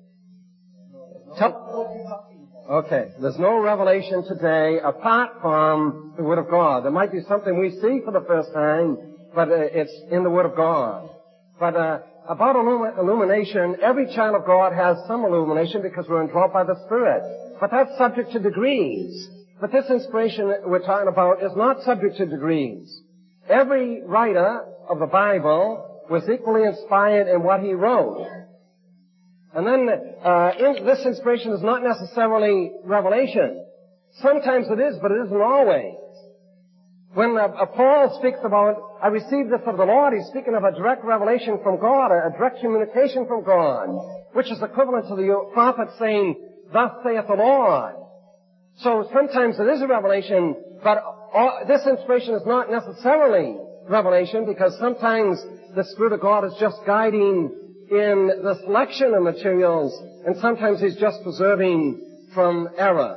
Tell Okay, there's no revelation today apart from the Word of God. There might be something we see for the first time, but uh, it's in the Word of God. But uh, about illumi- illumination, every child of God has some illumination because we're indwelt by the Spirit. But that's subject to degrees. But this inspiration we're talking about is not subject to degrees. Every writer of the Bible was equally inspired in what he wrote. And then, uh, in, this inspiration is not necessarily revelation. Sometimes it is, but it isn't always. When uh, uh, Paul speaks about, I received this of the Lord, he's speaking of a direct revelation from God, a, a direct communication from God, which is equivalent to the prophet saying, thus saith the Lord. So sometimes it is a revelation, but all, this inspiration is not necessarily revelation, because sometimes the Spirit of God is just guiding in the selection of materials, and sometimes He's just preserving from error.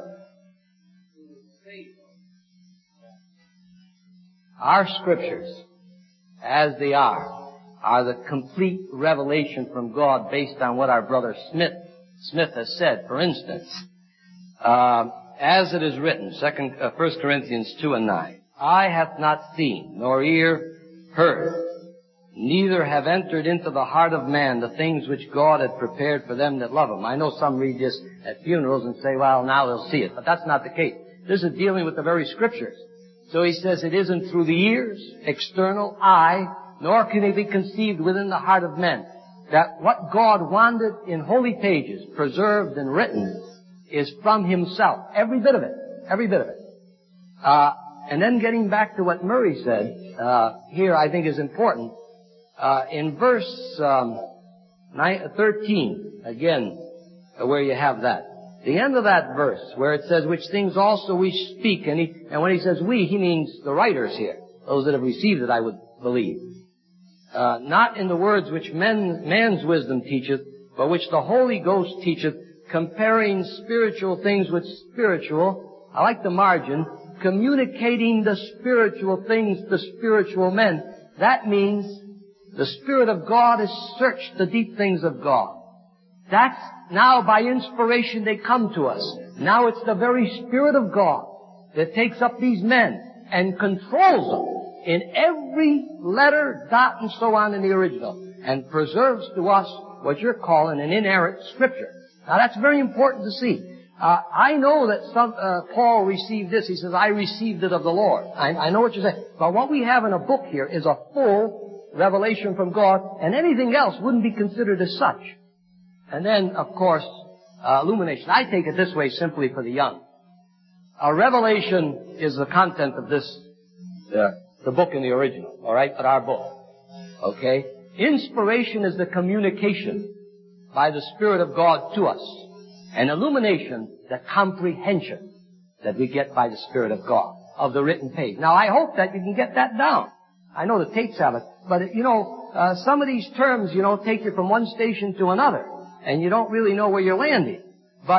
Our scriptures, as they are, are the complete revelation from God based on what our brother Smith, Smith has said. For instance, uh, as it is written, second, uh, First Corinthians two and nine, eye hath not seen, nor ear heard, neither have entered into the heart of man the things which God had prepared for them that love him. I know some read this at funerals and say, well, now they'll see it. But that's not the case. This is dealing with the very scriptures. So he says it isn't through the ears, external, eye, nor can it be conceived within the heart of men. That what God wanted in holy pages, preserved and written, is from himself. Every bit of it. Every bit of it. Uh, and then getting back to what Murray said, uh, here I think is important. Uh, in verse, um, thirteen, again, uh, where you have that. The end of that verse, where it says, which things also we speak, and, he, and when he says we, he means the writers here. Those that have received it, I would believe. Uh, not in the words which men, man's wisdom teacheth, but which the Holy Ghost teacheth, comparing spiritual things with spiritual. I like the margin. Communicating the spiritual things to spiritual men. That means the Spirit of God has searched the deep things of God. That's now by inspiration they come to us. Now it's the very Spirit of God that takes up these men and controls them in every letter, dot, and so on in the original, and preserves to us what you're calling an inerrant scripture. Now that's very important to see. Uh, I know that some, uh, Paul received this. He says, I received it of the Lord. I, I know what you're saying. But what we have in a book here is a full revelation from God, and anything else wouldn't be considered as such. And then, of course, uh, illumination. I take it this way simply for the young. A revelation is the content of this, uh, the book in the original, all right, but our book. Okay? Inspiration is the communication by the Spirit of God to us. And illumination, the comprehension that we get by the Spirit of God of the written page. Now, I hope that you can get that down. I know the tapes have it, but, you know, uh, some of these terms, you know, take you from one station to another, and you don't really know where you're landing. But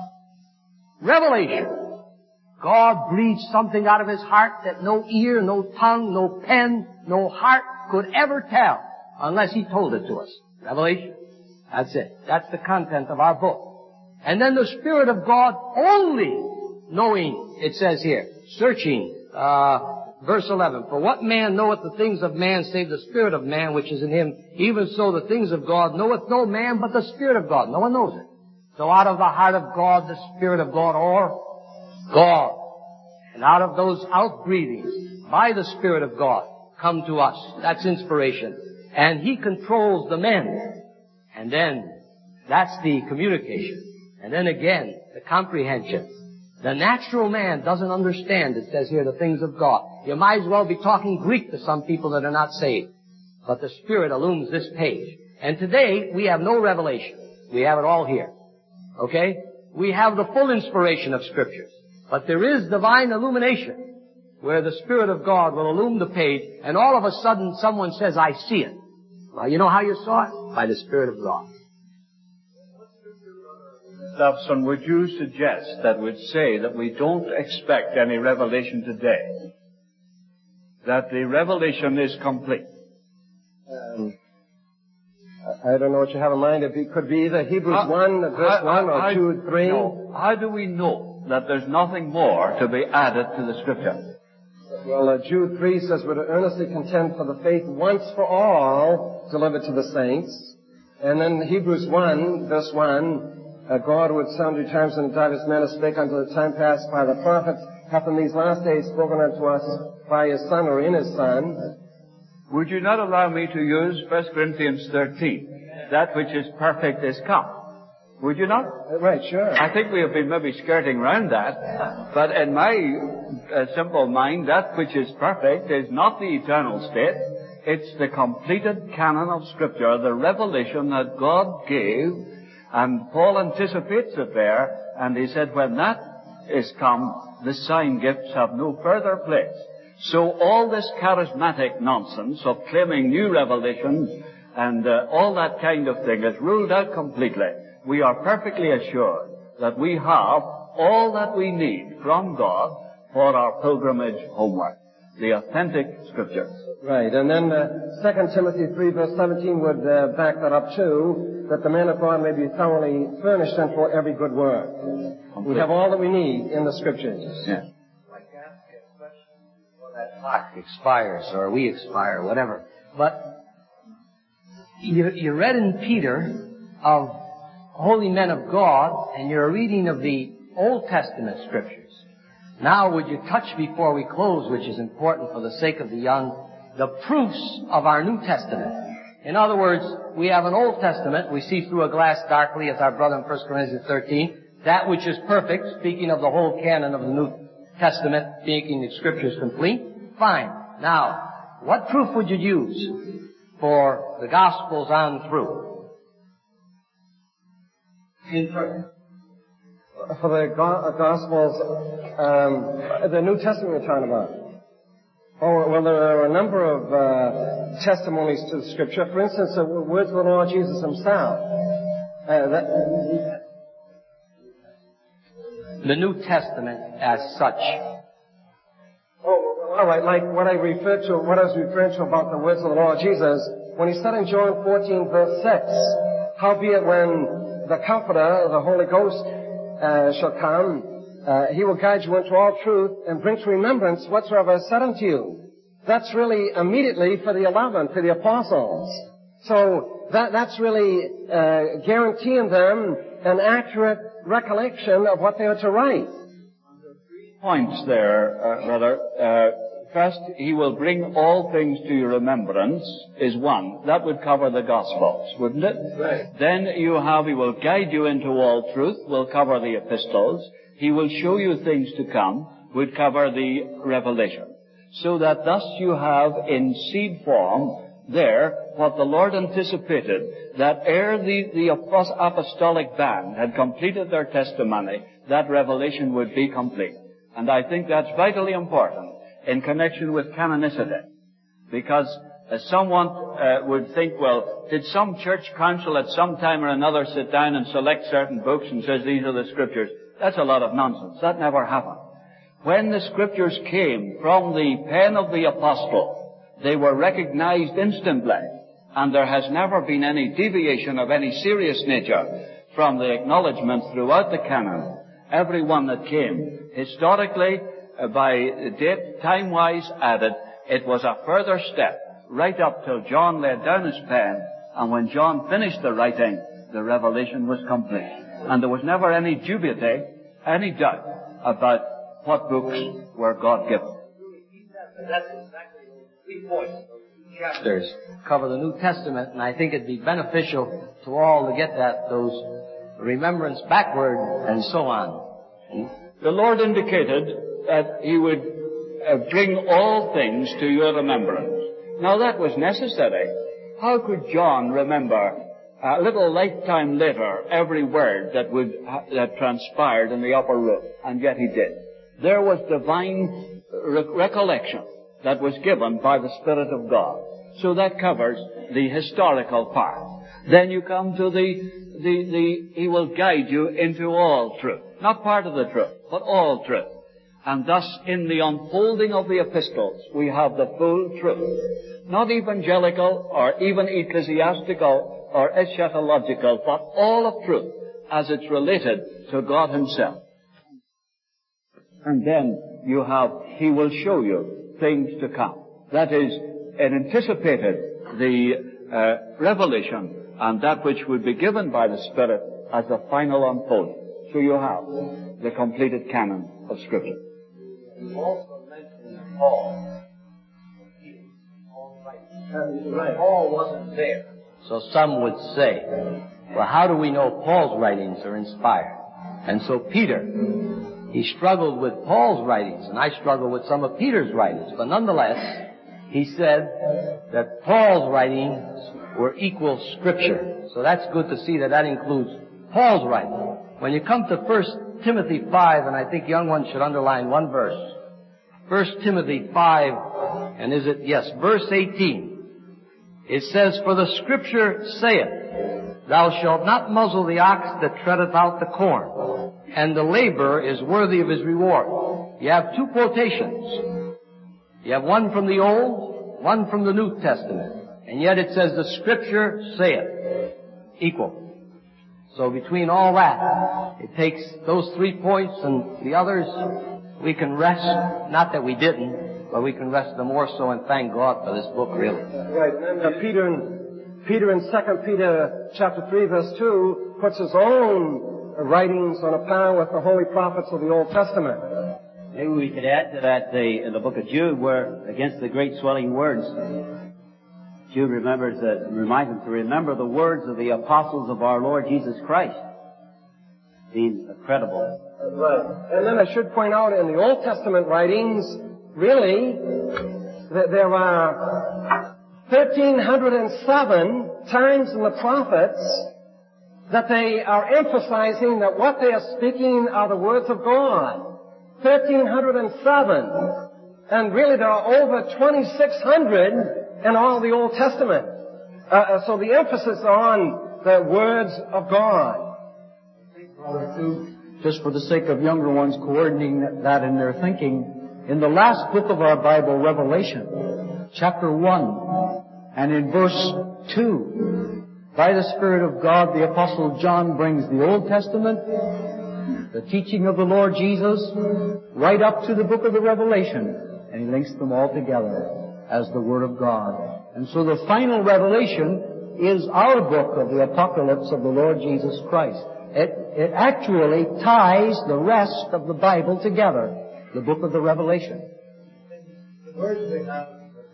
revelation, God breathed something out of His heart that no ear, no tongue, no pen, no heart could ever tell unless He told it to us. Revelation. That's it. That's the content of our book. And then the Spirit of God only knowing, it says here, searching, uh, verse eleven, for what man knoweth the things of man save the Spirit of man which is in him? Even so the things of God knoweth no man but the Spirit of God. No one knows it. So out of the heart of God, the Spirit of God, or God. And out of those outbreathings, by the Spirit of God, come to us. That's inspiration. And He controls the men. And then, that's the communication. And then again, the comprehension. The natural man doesn't understand, it says here, the things of God. You might as well be talking Greek to some people that are not saved. But the Spirit illumines this page. And today, we have no revelation. We have it all here. Okay? We have the full inspiration of Scriptures. But there is divine illumination, where the Spirit of God will illumine the page, and all of a sudden someone says, I see it. Well, you know how you saw it? By the Spirit of God. Gustafson, would you suggest that would say that we don't expect any revelation today? That the revelation is complete? Um, I don't know what you have in mind. It could be either Hebrews how, one, verse how, one, or how, Jude three. No. How do we know that there's nothing more to be added to the Scripture? Well, uh, Jude three says we're to earnestly contend for the faith once for all delivered to the saints. And then Hebrews one, verse one, Uh, God with sundry times and divers manners spake unto the time past by the prophets, hath in these last days spoken unto us by His Son, or in His Son. Would you not allow me to use First Corinthians thirteen? That which is perfect is come. Would you not? Uh, right, sure. I think we have been maybe skirting around that. But in my uh, simple mind, that which is perfect is not the eternal state. It's the completed canon of Scripture, the revelation that God gave. And Paul anticipates it there, and he said, when that is come, the sign gifts have no further place. So all this charismatic nonsense of claiming new revelations and uh, all that kind of thing is ruled out completely. We are perfectly assured that we have all that we need from God for our pilgrimage homeward. The authentic Scripture. Right, and then uh, Second Timothy three, verse seventeen would uh, back that up too, that the man of God may be thoroughly furnished unto every good work. We have all that we need in the Scriptures. Yeah. Like ask a question before that clock expires, or we expire, whatever. But you, you read in Peter of holy men of God, and you're reading of the Old Testament scriptures. Now would you touch before we close, which is important for the sake of the young, the proofs of our New Testament. In other words, we have an Old Testament, we see through a glass darkly, as our brother in First Corinthians thirteen, that which is perfect, speaking of the whole canon of the New Testament, making the scriptures complete. Fine. Now, what proof would you use for the Gospels on through? For the go- Gospels, um, the New Testament you're talking about. Oh, well, there are a number of uh, testimonies to the Scripture. For instance, the words of the Lord Jesus Himself. Uh, that, the New Testament as such. Oh, all right. Like what I referred to, what I was referring to about the words of the Lord Jesus, when He said in John fourteen, verse six, "Howbeit when the Comforter, the Holy Ghost, uh, shall come, uh, He will guide you into all truth and bring to remembrance whatsoever I said unto you." That's really immediately for the eleven, for the apostles. So that that's really uh, guaranteeing them an accurate recollection of what they are to write. Points there, uh, brother. Uh, first, He will bring all things to your remembrance is one. That would cover the Gospels, wouldn't it? Right. Then you have, He will guide you into all truth, will cover the epistles. He will show you things to come, would cover the revelation. So that thus you have in seed form there what the Lord anticipated, that ere the, the apostolic band had completed their testimony, that revelation would be complete. And I think that's vitally important in connection with canonicity. Because uh, someone uh, would think, well, did some church council at some time or another sit down and select certain books and says these are the scriptures? That's a lot of nonsense. That never happened. When the scriptures came from the pen of the apostle, they were recognized instantly, and there has never been any deviation of any serious nature from the acknowledgement throughout the canon. Every one that came, historically, uh, by date, time-wise added, it was a further step, right up till John laid down his pen, and when John finished the writing, the revelation was complete. And there was never any dubiety, any doubt about what books were God-given. That's exactly those three points, those two chapters cover the New Testament, and I think it'd be beneficial to all to get that, those remembrance backward and so on. The Lord indicated that He would uh, bring all things to your remembrance. Now that was necessary. How could John remember a little lifetime later every word that would ha- that transpired in the upper room? And yet he did. There was divine re- recollection that was given by the Spirit of God. So that covers the historical part. Then you come to the, the, the, He will guide you into all truth. Not part of the truth, but all truth. And thus, in the unfolding of the epistles, we have the full truth. Not evangelical or even ecclesiastical or eschatological, but all of truth as it's related to God Himself. And then you have, He will show you things to come. That is, it anticipated the uh, revelation and that which would be given by the Spirit as the final unfolding. So you have the completed canon of Scripture. You also mentioned Paul. Paul wasn't there. So some would say, well, how do we know Paul's writings are inspired? And so Peter, he struggled with Paul's writings, and I struggled with some of Peter's writings. But nonetheless, he said that Paul's writings were equal Scripture. So that's good to see that that includes Paul's writing. When you come to First Timothy five, and I think young ones should underline one verse. First Timothy five, and is it, yes, verse eighteen. It says, "For the Scripture saith, Thou shalt not muzzle the ox that treadeth out the corn, and the laborer is worthy of his reward." You have two quotations. You have one from the Old, one from the New Testament. And yet it says, "The Scripture saith," equal. So between all that, it takes those three points and the others, we can rest, not that we didn't, but we can rest the more so and thank God for this book, really. Right, and then uh, Peter and Peter in Second Peter chapter three verse two puts his own writings on a par with the holy prophets of the Old Testament. Maybe we could add to that the, in the book of Jude, where against the great swelling words, Jude remembers that, reminds them to remember the words of the apostles of our Lord Jesus Christ, being credible. Right. And then I should point out in the Old Testament writings, really, that there are one thousand three hundred seven times in the prophets that they are emphasizing that what they are speaking are the words of God. one thousand three hundred seven. And really there are over twenty-six hundred in all the Old Testament. Uh, so the emphasis on the words of God. Just for the sake of younger ones coordinating that in their thinking, in the last book of our Bible, Revelation, chapter one, and in verse two, by the Spirit of God, the Apostle John brings the Old Testament, the teaching of the Lord Jesus, right up to the book of the Revelation, and he links them all together as the Word of God. And so the final revelation is our book of the Apocalypse of the Lord Jesus Christ. It, it actually ties the rest of the Bible together, the book of the Revelation. The words we have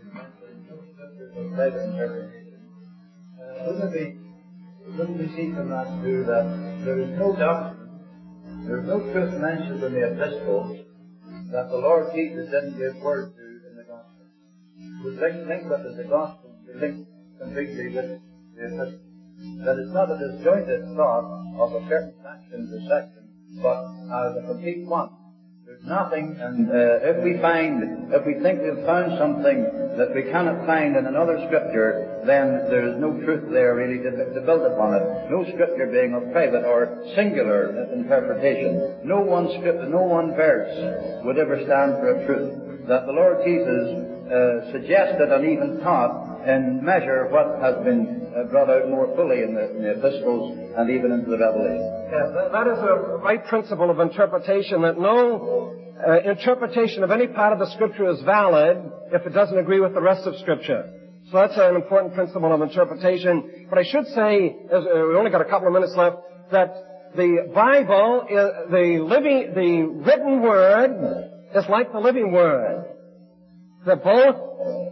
of better interpretation. Uh, wouldn't it be, wouldn't we see from that too that there is no doctrine, there is no truth mentioned in the epistles that the Lord Jesus didn't give word to in the gospel? We think, think that in the gospel we link completely with the epistles. That it's not a disjointed thought of a certain section to section, but as a complete one. There's nothing, and uh, if we find, if we think we've found something that we cannot find in another scripture, then there is no truth there really to, to build upon it. No scripture being of private or singular interpretation. No one scripture, no one verse would ever stand for a truth. That the Lord Jesus uh, suggested and even taught in measure what has been uh, brought out more fully in the, in the epistles and even into the Revelation. Yeah, that, that is a right principle of interpretation, that no uh, interpretation of any part of the Scripture is valid if it doesn't agree with the rest of Scripture. So that's an important principle of interpretation. But I should say, as, uh, we only got a couple of minutes left, that the Bible, is, the living, the written Word is like the living Word. They're both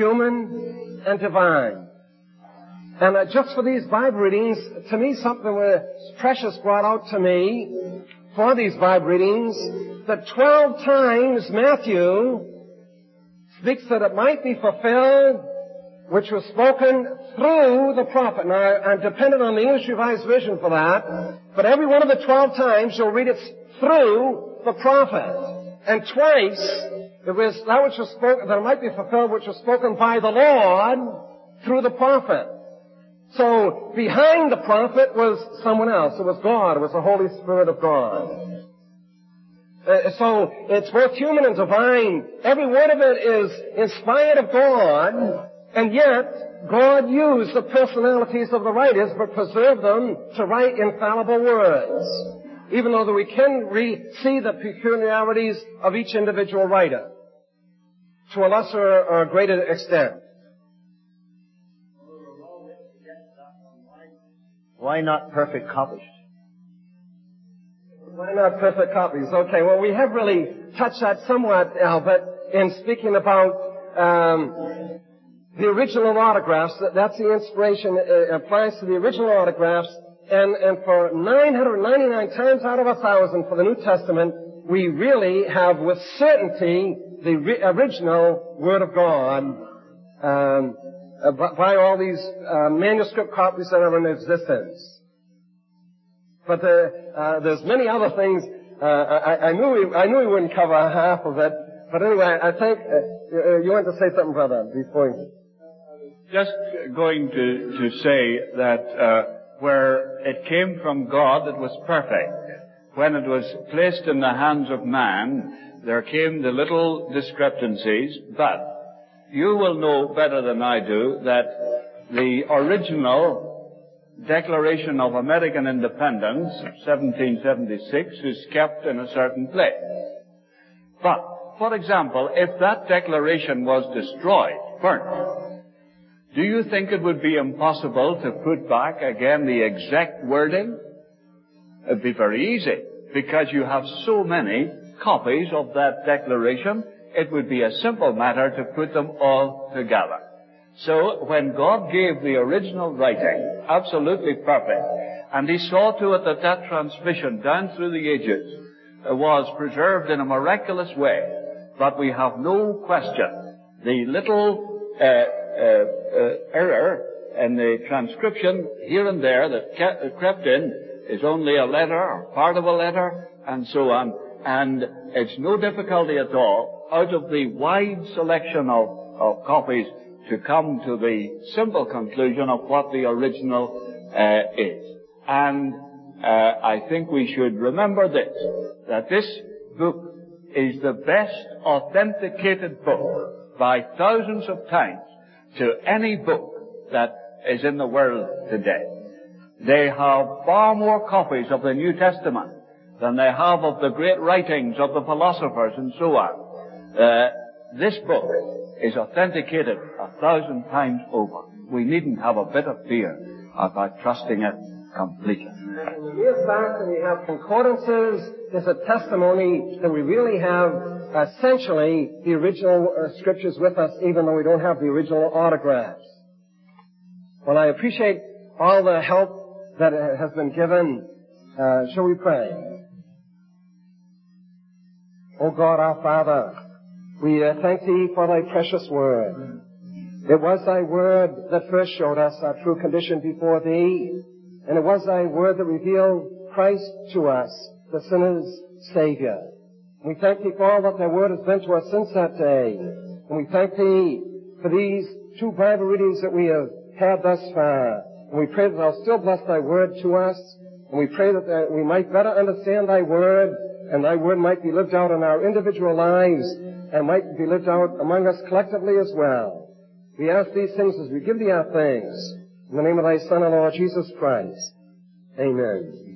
human and divine. And uh, just for these Bible readings, to me something was precious brought out to me for these Bible readings, that twelve times Matthew speaks that it might be fulfilled, which was spoken through the prophet. Now, I'm dependent on the English Revised Version for that, but every one of the twelve times you'll read it through the prophet. And twice, it was that which was spoken, that it might be fulfilled, which was spoken by the Lord through the prophet. So, behind the prophet was someone else. It was God. It was the Holy Spirit of God. Uh, so, it's both human and divine. Every word of it is inspired of God, and yet, God used the personalities of the writers, but preserved them to write infallible words. Even though that we can re- see the peculiarities of each individual writer, to a lesser or a greater extent. Why not perfect copies? Why not perfect copies? Okay, well, we have really touched that somewhat, Albert, in speaking about um, the original autographs. That's the inspiration. It applies to the original autographs. And, and for nine hundred ninety-nine times out of a thousand for the New Testament, we really have with certainty the re- original Word of God um, Uh, by all these uh, manuscript copies that are in existence. But uh, uh, there's many other things. Uh, I, I knew we, I knew we wouldn't cover half of it. But anyway, I think uh, you wanted to say something, brother, before you. Just going to to say that uh, where it came from God, it was perfect. When it was placed in the hands of man, there came the little discrepancies, but you will know better than I do that the original Declaration of American Independence, seventeen seventy-six, is kept in a certain place. But, for example, if that declaration was destroyed, burnt, Do you think it would be impossible to put back again the exact wording? It'd be very easy, because you have so many copies of that declaration. It would be a simple matter to put them all together. So when God gave the original writing, absolutely perfect, and He saw to it that that transmission down through the ages was preserved in a miraculous way, but we have no question the little uh, uh, uh, error in the transcription here and there that ke- crept in is only a letter or part of a letter and so on, and it's no difficulty at all out of the wide selection of, of copies to come to the simple conclusion of what the original uh, is. And uh, I think we should remember this, that this book is the best authenticated book by thousands of times to any book that is in the world today. They have far more copies of the New Testament than they have of the great writings of the philosophers and so on. Uh, this book is authenticated a thousand times over. We needn't have a bit of fear about trusting it completely. And the mere fact that we have concordances is a testimony that we really have essentially the original uh, scriptures with us, even though we don't have the original autographs. Well, I appreciate all the help that uh, has been given. Uh, shall we pray? O God, our Father, we uh, thank Thee for Thy precious word. It was Thy word that first showed us our true condition before Thee, and it was Thy word that revealed Christ to us, the sinner's Savior. We thank Thee for all that Thy word has been to us since that day, and we thank Thee for these two Bible readings that we have had thus far. And we pray that Thou still bless Thy word to us, and we pray that uh, we might better understand Thy word, and Thy word might be lived out in our individual lives, and might be lived out among us collectively as well. We ask these things as we give Thee our thanks. In the name of Thy Son, our Lord Jesus Christ. Amen.